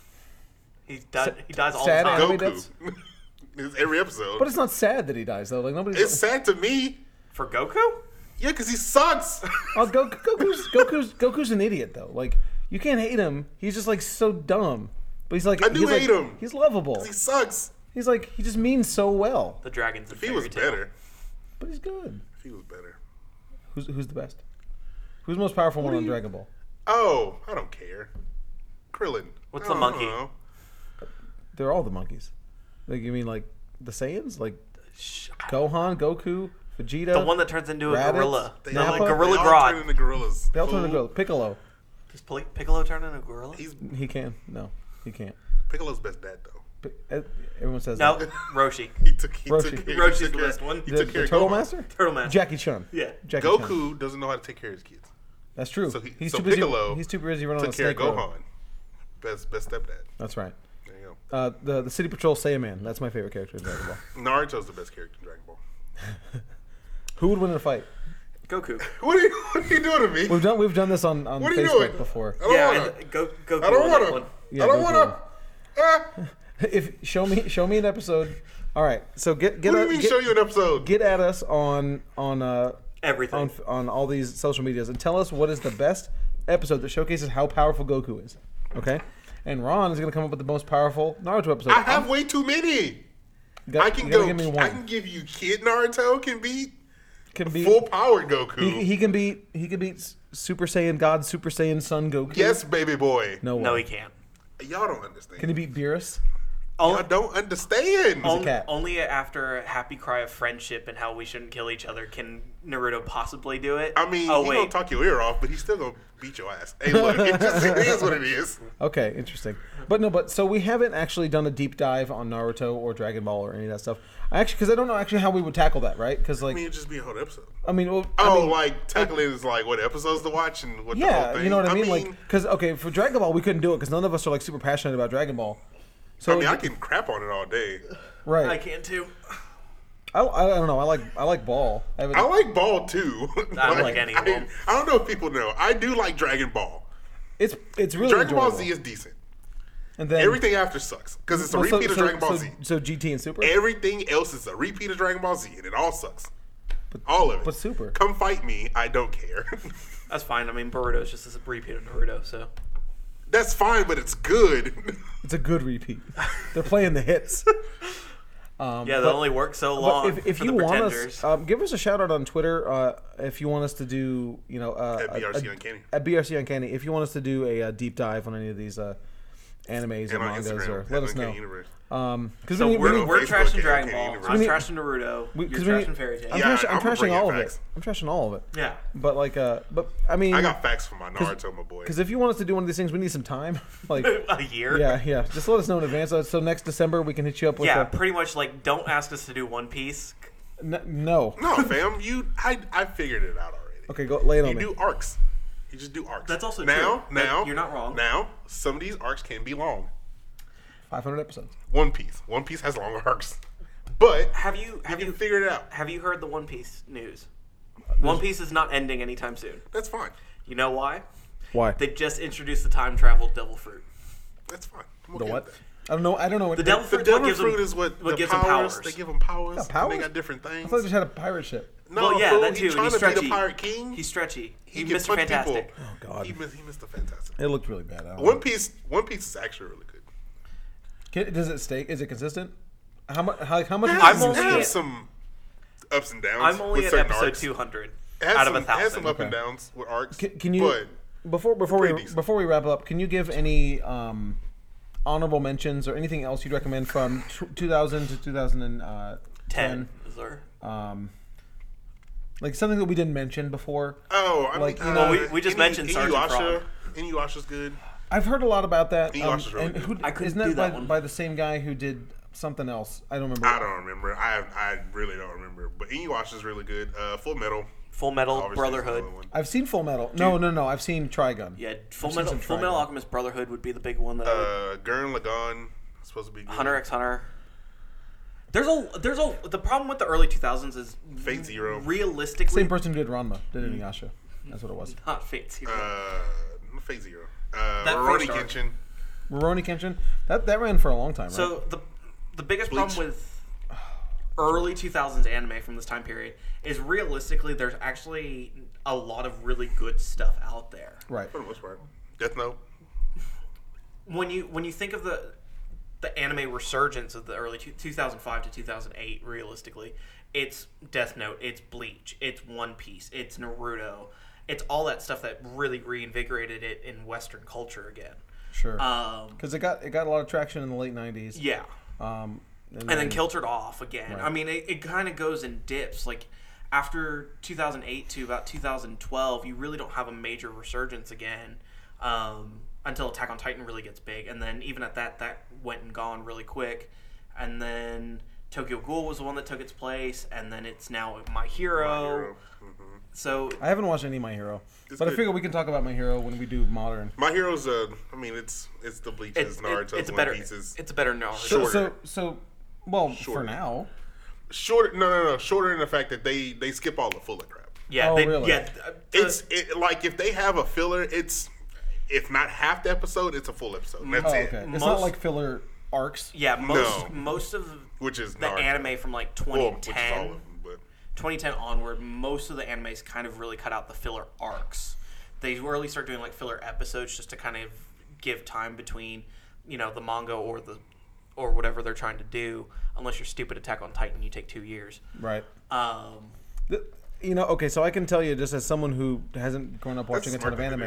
He died. He dies all sad the time. anime Goku. deaths? It's every episode. But it's not sad that he dies though. Like nobody's. It's sad to me. For Goku? Yeah, because he sucks. Oh, Go- Goku's Goku's Goku's an idiot though. Like you can't hate him. He's just like so dumb. But he's like I do he's hate like, him. He's lovable. he sucks. He's like he just means so well. The dragons. in If he Fairy was Tail. better. But he's good. If he was better. Who's who's the best? Who's the most powerful one do on you- Dragon Ball? Oh, I don't care. Krillin. What's I the don't monkey? know. They're all the monkeys. Like you mean like the Saiyans? Like Sh- Gohan, Goku, Vegeta. The one that turns into a Raditz, gorilla. They The Nappa? all, gorilla they all Grodd. turn into gorillas. They all turn into Fool. gorilla. Piccolo. Does Pil- Piccolo turn into a gorilla? He's He can. No, he can't. Piccolo's best dad though. Pi- eh, Everyone says No, that. Roshi. He took. He Roshi. took care. Roshi's he took the care- best one. He The, took the care of Turtle Gohan. Master? Turtle Master. Jackie Chun. Yeah. Jackie Chun. Goku doesn't know how to take care of his kids. That's true. So he, he's so too busy. Piccolo He's too busy running on took the care of snake road. Gohan. Best best stepdad. That's right. There you go. Uh, the the City Patrol Saiyaman. That's my favorite character in Dragon Ball. Naruto's the best character in Dragon Ball. Who would win in a fight? Goku. What are you, what are you doing to me? We've done we've done this on, on What are you Facebook doing? before. I don't Yeah, wanna. I th- Go, Goku. I don't on want that to. one. Yeah, I don't Goku. want to. Ah, If show me show me an episode. All right, so get get what do a- you mean? get, Show you an episode? get at us on on uh Everything. on on all these social medias and tell us what is the best episode that showcases how powerful Goku is. Okay, and Ron is gonna come up with the most powerful Naruto episode. I have way too many. You got- I can you gotta go. Give me I one. can give you Kid Naruto can beat Can beat full powered Goku. he, he can beat he can beat Super Saiyan God Super Saiyan Son Goku. yes, baby boy. No way. No, he can't. Y'all don't understand. Can he beat Beerus? Y'all don't understand. a cat. Only after a happy cry of friendship and how we shouldn't kill each other can Naruto possibly do it. I mean, oh, he wait. gonna talk your ear off, but he's still gonna beat your ass. Hey, look, it just it is what it is. Okay, interesting. But no, but so we haven't actually done a deep dive on Naruto or Dragon Ball or any of that stuff. I actually, because I don't know actually how we would tackle that, right? Because like, I mean, it'd just be a whole episode. I mean, well, Oh, I mean, like tackling is like what episodes to watch and what the whole yeah, thing. you know what I mean? Like, because okay, for Dragon Ball we couldn't do it because none of us are like super passionate about Dragon Ball. So I mean, I can crap on it all day. right. I can too. I, I don't know. I like I like Ball. I, haven't- I like Ball too. I don't like any of I, them. I don't know if people know. I do like Dragon Ball. it's it's really Dragon Ball enjoyable. Z is decent. And then Everything after sucks because it's a well, so- repeat of so- Dragon Ball so, Z. So G T and Super. Everything else is a repeat of Dragon Ball Z, and it all sucks. all of it. but Super. Come fight me. I don't care. That's fine. I mean, Boruto is just a repeat of Naruto, so. That's fine, but it's good. It's a good repeat. They're playing the hits. Um, Yeah, they but- only work so But long if, if for you the want pretenders. us, um, give us a shout out on Twitter uh, if you want us to do, you know, uh, At B R C a, Uncanny. At B R C Uncanny, if you want us to do a, uh deep dive on any of these uh, animes or and on mangas, Instagram, or at let us Uncanny know. Universe. Um, because so we, we're, we, need- we're Facebook trashing and Dragon Uncanny Ball. Universe. I'm We need- trashing Naruto. we- You're 'cause we trashing need- Fairy Tail. I'm, Yeah, trash, I'm I'ma trashing bring all in of facts. it. I'm trashing all of it. Yeah. But like, uh, but I mean, I got facts for my Naruto, my boy. because if you want us to do one of these things, we need some time. Like, A year. yeah, yeah. Just let us know in advance. So, so next December we can hit you up with. Yeah, a, pretty much like don't ask us to do One Piece. n- no. No, fam, you. I I figured it out already. Okay, go lay it on You me. do arcs. You just do arcs. That's also now, true. Now, That- you're not wrong. Now, some of these arcs can be long. five hundred episodes. One Piece. One Piece has longer arcs, but Have you you have can you figure it out. have you heard the One Piece news? One Piece is not ending anytime soon. That's fine. You know why? Why? They just introduced the time travel devil fruit. That's fine. I'm The okay what? with that. I don't know. I don't know what The devil The fruit's what devil gives fruit them, is what, what the gives powers, them powers. They give them powers. Got powers? And they got different I things. thought they just had a pirate ship. No, well, yeah, fool, that too. He trying He's to stretchy. be the pirate king. He's stretchy. He He's can Mister punch people. Fantastic. Oh God, He missed, he missed the fantastic. it looked really bad. I don't know. One Piece. One Piece is actually really good. Can, does it stay? Is it consistent? How much? How, how much? It is I'm has, it only it consistent? has at- some ups and downs. I'm only with at certain episode arcs. two hundred It has out some, of a it has thousand. some up and Okay. downs with arcs. Can, can you But before before pretty we decent. before we wrap up? Can you give any um, honorable mentions or anything else you'd recommend from t- two thousand to two thousand ten? Ten. Is there? Um, like something that we didn't mention before. oh, I Like, mean, you uh, know- Well, we- we just Inu- mentioned Sergeant Inuyasha. Inuyasha's good. I've heard a lot about that. Um, Inuyasha's really and good. who, I couldn't isn't that do that by, one. by the same guy who did something else? I don't remember. I don't remember. I I really don't remember. But Inuyasha's really good. Uh, Full Metal. Full Metal obviously, is Brotherhood. another one. I've seen Full Metal. No, no, no. I've seen Trigun. Yeah, Full seen Metal some Full Metal Trigun. Alchemist Brotherhood would be the big one that I would. Uh, Gurren Lagann is supposed to be good. Hunter x Hunter. There's a there's a the problem with the early two thousands is Fate Zero. realistically Same person who did Ranma did Inuyasha. That's what it was. not Fate Zero. Uh, Fate Zero. Uh, That Rurouni first arc. Kenshin. Rurouni Kenshin. That that ran for a long time, right? So the the biggest Bleach. problem with early two thousands anime from this time period is realistically there's actually a lot of really good stuff out there. right. For the most part. Death Note. When you when you think of the the anime resurgence of the early two, two thousand five to two thousand eight, realistically, it's Death Note, it's Bleach, it's One Piece, it's Naruto, it's all that stuff that really reinvigorated it in Western culture again. Sure. Um, Because it got it got a lot of traction in the late nineties. yeah. Um, And then kiltered off again. Right. I mean, it, it kind of goes in dips. Like, after two thousand eight to about two thousand twelve, you really don't have a major resurgence again um, until Attack on Titan really gets big. And then even at that, that went and gone really quick. And then Tokyo Ghoul was the one that took its place. And then it's now My Hero. My Hero. Mhm. So, I haven't watched any My Hero, It's but I good. figure we can talk about My Hero when we do modern. My Hero's, uh, I mean, it's it's the Bleaches, it's, it, Naruto's, it's a One better Pieces. it's a better Naruto. So, Shorter. so, so, well, for Shorter. now, Shorter, no, no, no. Shorter in the fact that they they skip all the filler crap. Yeah, Oh, they, really? yeah. uh, the- It's it, like if they have a filler, it's if not half the episode, it's a full episode. And that's oh, it. okay. It's Most- not like filler arcs. yeah, most No. most of Which is the Naruto. anime from like Well, which is all of twenty ten, them, but twenty ten onward, most of the animes kind of really cut out the filler arcs. They really start doing like filler episodes just to kind of give time between, you know, the manga or the or whatever they're trying to do. Unless you're stupid Attack on Titan, you take two years. Right. Um, The- You know, okay, so I can tell you just as someone who hasn't grown up watching a That's ton of smart thing to anime,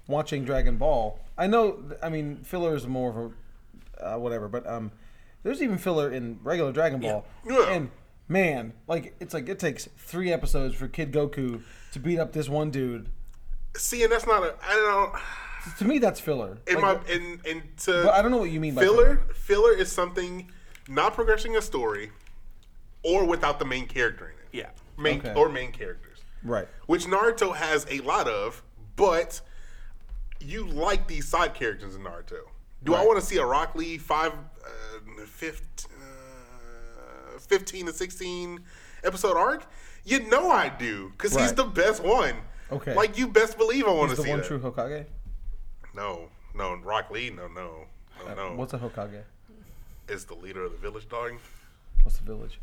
watching Dragon Ball. I know, I mean, filler is more of a uh, whatever, but um, there's even filler in regular Dragon Ball. Yeah. And man, like it's like it takes three episodes for Kid Goku to beat up this one dude. See, and that's not a. I don't know. To me, that's filler. In Like, my and and to. but I don't know what you mean by filler. filler. Filler is something not progressing a story, or without the main character in it. Yeah. Main Okay. or main characters. Right. Which Naruto has a lot of, but you like these side characters in Naruto. Do I Right. want to see a Rock Lee five, uh, fifteen, uh, fifteen to sixteen episode arc? You know I do, because he's Right. the best one. Okay. Like, you best believe I want He's to the see one that. true Hokage. No, no, Rock Lee, no, no, no, no. What's a Hokage? It's the leader of the village, dog. What's the village?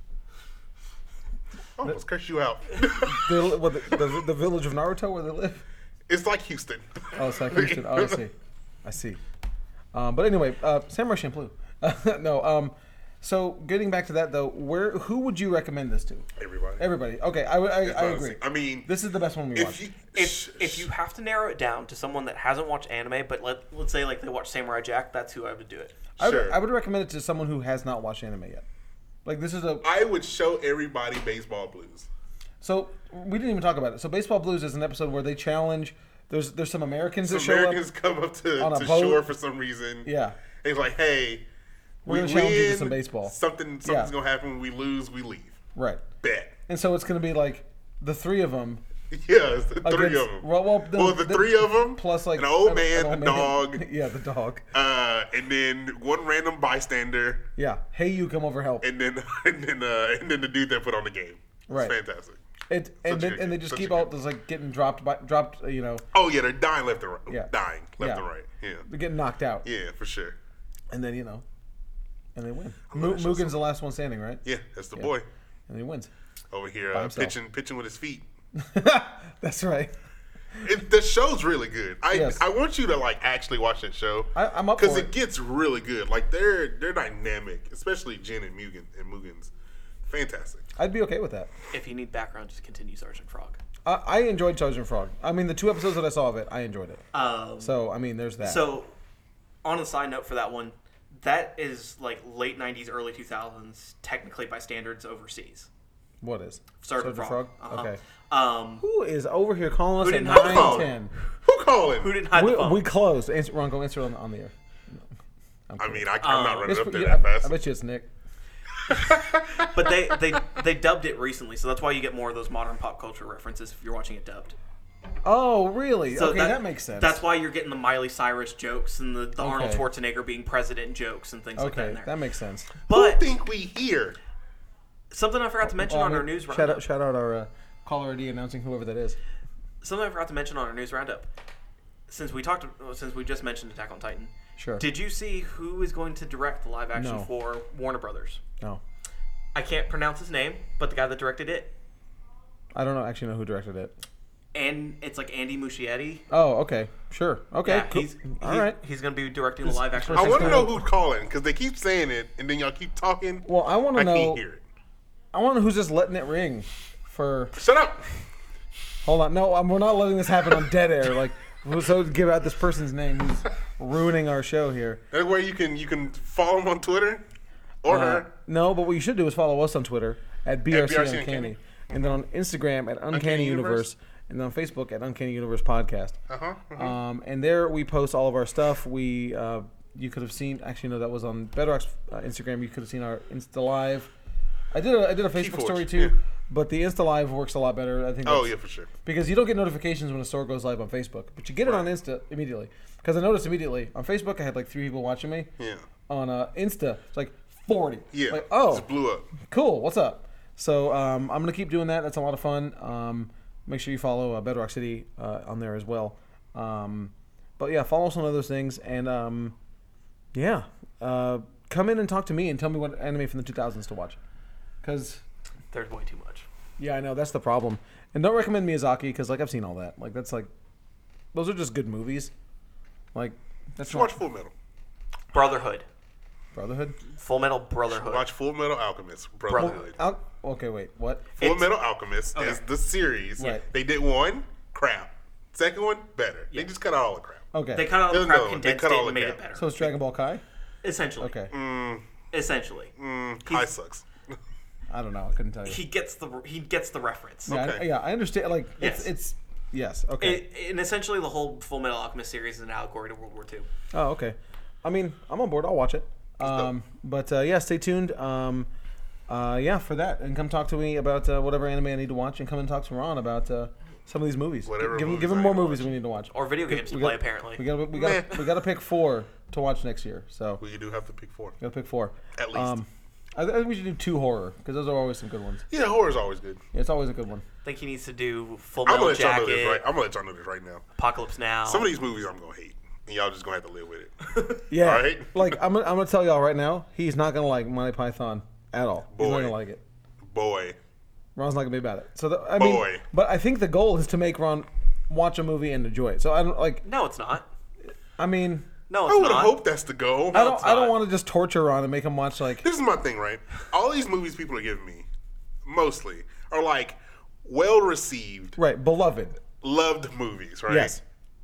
I almost cursed you out. The, what, the, the, the village of Naruto where they live? It's like Houston. Oh, it's like Houston. Oh, I see. I see. Um, but anyway, uh, Samurai Champloo. no. Um, so getting back to that though, where who would you recommend this to? Everybody. Everybody. Okay, I, I, I agree. I mean, This is the best one we if watched. you If if you have to narrow it down to someone that hasn't watched anime, but let let's say like they watch Samurai Jack, that's who I would do it. I would, sure. I would recommend it to someone who has not watched anime yet. Like this is a I would show everybody Baseball Blues. so we didn't even talk about it. So Baseball Blues is an episode where they challenge. There's there's some Americans that Some show Americans up. come up to, on a to boat. shore for some reason. Yeah. And it's like, hey, We're we gonna challenge you to win. some baseball. Something something's Yeah. gonna happen. We lose. We leave. Right. Bet. And so it's going to be like the three of them. Yeah, it's the three Against- of them. well, well, no, the, the- three of them Plus like an old an- man, an a old dog, Yeah, the dog. uh, and then one random bystander, Yeah. Hey, you come over help. and then and then uh, and then the dude that put on the game. It's Right. fantastic. It, and Such then, a- and they just such keep a all good- just like getting dropped by dropped. uh, You know, Oh yeah, they're dying left and right. Yeah. Dying left Yeah. and right. Yeah. they're getting knocked out, Yeah, for sure. and then you know, and they win. love Mu- that show so Mugen's the last one standing, right? Yeah, that's the boy And he wins. over here By uh, himself. pitching pitching with his feet. That's right. It, the show's really good. I Yes. I want you to like actually watch that show. I, I'm up because for it it. gets really good. Like they're they're dynamic, especially Jin and Mugen and Mugen's. Fantastic. I'd be okay with that. If you need background, just continue Sergeant Frog. I, I enjoyed Sergeant Frog. I mean, the two episodes that I saw of it, I enjoyed it. Um, So I mean, there's that. So, on a side note for that one, that is like late nineties, early two thousands, technically by standards overseas. what is Sergeant, Frog. Uh-huh. Okay. Um, Who is over here calling us Who at didn't have the nine phone? ten? Who calling? who didn't hide We, the phone? we closed. Answer, Ronco, answer on, on the air. I mean, I, I'm not Um, running It's- up there yeah, that I, fast. I bet you it's Nick. But they, they they dubbed it recently, so that's why you get more of those modern pop culture references if you're watching it dubbed. Oh, really? So okay, that, makes sense. That's why you're getting the Miley Cyrus jokes and the, the Arnold Okay. Schwarzenegger being president jokes and things like that okay. in there. That makes sense. Who But think we hear? something I forgot to mention Well, on I our mean, news shout roundup. out, shout out our uh, caller I D announcing whoever that is. Something I forgot to mention on our news roundup. Since we talked, since we just mentioned Attack on Titan, Sure. did you see who is going to direct the live action No. for Warner Brothers? No, I can't pronounce his name, but the guy that directed it, I don't know. Actually, know who directed it. and it's like Andy Muschietti. Oh, okay, sure, okay, Yeah, cool. he's, all he's right. He's going to be directing the live action. this I is want to kinda- know who's calling because they keep saying it and then y'all keep talking. Well, I want I to know. can't hear it. I want to know who's just letting it ring. For Shut up. hold on, no, um, we're not letting this happen on dead air. Like, so give out this person's name who's ruining our show here. That's where you can you can follow them on Twitter or Uh, her. no, but what you should do is follow us on Twitter at B R C B R C Uncanny, Uncanny. and then on Instagram at Uncanny, Uncanny Universe, Universe. and then on Facebook at Uncanny Universe Podcast. Uh huh. Um, and there we post all of our stuff. We uh, you could have seen actually no, that was on Bedrock's uh, Instagram. You could have seen our Insta Live. I did a I did a Facebook Keyforge, story too, yeah. but the Insta Live works a lot better. I think. Oh that's- yeah, for sure. Because you don't get notifications when a store goes live on Facebook, but you get it on Insta immediately. Because I noticed immediately on Facebook, I had like three people watching me. Yeah. On uh, Insta, it's like forty. Yeah. Like, oh, Just blew up. cool. What's up? So um, I'm gonna keep doing that. That's a lot of fun. Um, make sure you follow uh, Bedrock City uh, on there as well. Um, but yeah, follow us on those things, and um, yeah, uh, come in and talk to me and tell me what anime from the two thousands to watch. Because There's way too much. yeah, I know that's the problem. And don't recommend Miyazaki because like I've seen all that. Like that's like those are just good movies. Like that's Just not watch Full Metal. Brotherhood. Brotherhood. Full Metal Brotherhood. Watch Full Metal Alchemist. Brotherhood. Al- okay, wait, what? Full It's- Metal Alchemist Okay. is the series. Right. They did one. Crap. Second one, better. Yeah. They just cut out all the crap. Okay. They cut out all the No, crap, no, they condensed cut it, all and the made crap. it better. So it's Dragon Ball Kai? Essentially. Okay. Mm, Essentially. mm, Kai sucks. I don't know. I couldn't tell you. He gets the he gets the reference. Yeah, Okay. I, yeah, I understand. Like, Yes. it's, it's, yes, okay. It, and essentially, the whole Full Metal Alchemist series is an allegory to World War Two. Oh, okay. I mean, I'm on board. I'll watch it. Um, but uh, yeah, stay tuned. Um, uh, yeah, for that, and come talk to me about uh, whatever anime I need to watch, and come and talk to Ron about uh, some of these movies. Whatever Give him, movies give him I more need to movies watch. we need to watch. Or video games to We play, got- apparently. We got we got Meh. we got to pick four to watch next year. So Well, you do have to pick four. we got to pick four At least. Um, I, I think we should do two horror because those are always some good ones. Yeah, horror's always good. Yeah, it's always a good one. I think he needs to do Full I'm gonna Metal let y'all know this Jacket, right. I'm gonna let y'all know this right now. Apocalypse Now. Some of these movies I'm gonna hate, and y'all just gonna have to live with it. Yeah, All right? like I'm gonna, I'm gonna tell y'all right now, he's not gonna like Monty Python at all. He's not Boy. gonna like it. Boy, Ron's not gonna be about it. So the, I mean, Boy. but I think the goal is to make Ron watch a movie and enjoy it. So I don't like. No, it's not. I mean, No, I it's would not. hope that's the goal. I don't. it's I don't not. want to just torture Ron and make him watch like. This is my thing, right? All these movies people are giving me, mostly, are like well received, Right, beloved. loved movies, right? Yes.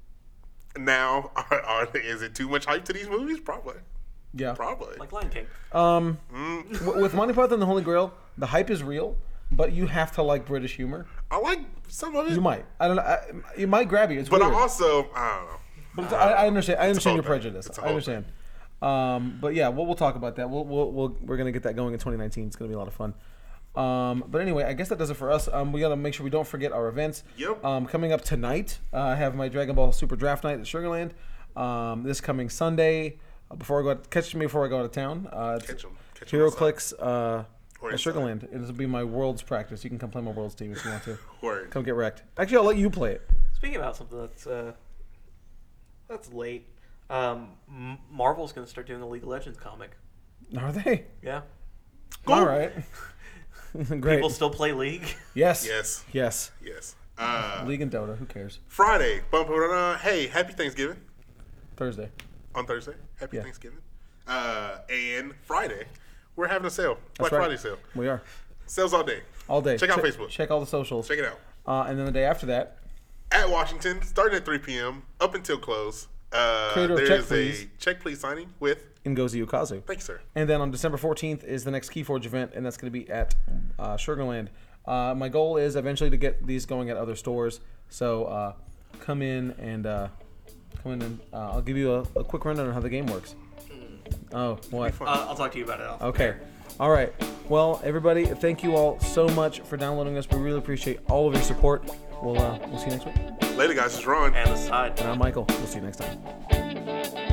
Now, are, are, is it too much hype to these movies? Probably. Yeah. Probably. Like Lion King. Um, Mm. w- with Monty Python and the Holy Grail, the hype is real, but you have to like British humor. I like some of it, You might. I don't know. I, it might grab you. It's but weird. I also, I don't know. But it's- I, I understand. I understand whole your thing. prejudice. It's a I whole understand. Um, but yeah, we'll, we'll talk about that. We'll, we'll, we'll, we're gonna get that going in twenty nineteen. It's gonna be a lot of fun. Um, but anyway, I guess that does it for us. Um, we gotta make sure we don't forget our events. Yep. Um, coming up tonight, uh, I have my Dragon Ball Super Draft Night at Sugarland. Um, this coming Sunday, uh, before I go, out, catch me before I go out of town. Uh, it's Catch 'em. Catch 'em Hero outside. Clicks uh, Or at inside. Sugarland. It'll be my Worlds practice. You can come play my Worlds team if you want to. Word. Come get wrecked. Actually, I'll let you play it. Speaking about something that's uh, that's late, um, M- Marvel's going to start doing a League of Legends comic. Are they? Yeah. All right. Great. People still play League. Yes. Yes. Yes. Yes. Uh, League and Dota. Who cares? Friday. Bum, bum, bum, hey, happy Thanksgiving Thursday. on Thursday. Happy Yeah. Thanksgiving. Uh, and Friday, we're having a sale. Black right. Friday sale. We are. Sales all day. All day. Check out Check- Facebook. Check all the socials. Check it out. Uh, and then the day after that, At Washington, starting at three p.m. up until close. Uh, Creator of there Check is Please. a Check Please signing with. Ngozi Ukazu. Thank you, sir. And then on December fourteenth is the next Keyforge event, and that's going to be at uh, Sugarland. Uh, my goal is eventually to get these going at other stores. So uh, come in and uh, come in and uh, I'll give you a, a quick rundown on how the game works. Oh, what? fun. Uh, I'll talk to you about it. Off Okay. All right. Well, everybody, thank you all so much for downloading us. We really appreciate all of your support. We'll uh, we'll see you next week. Later, guys. It's Ron. And the side. And I'm Michael. We'll see you next time.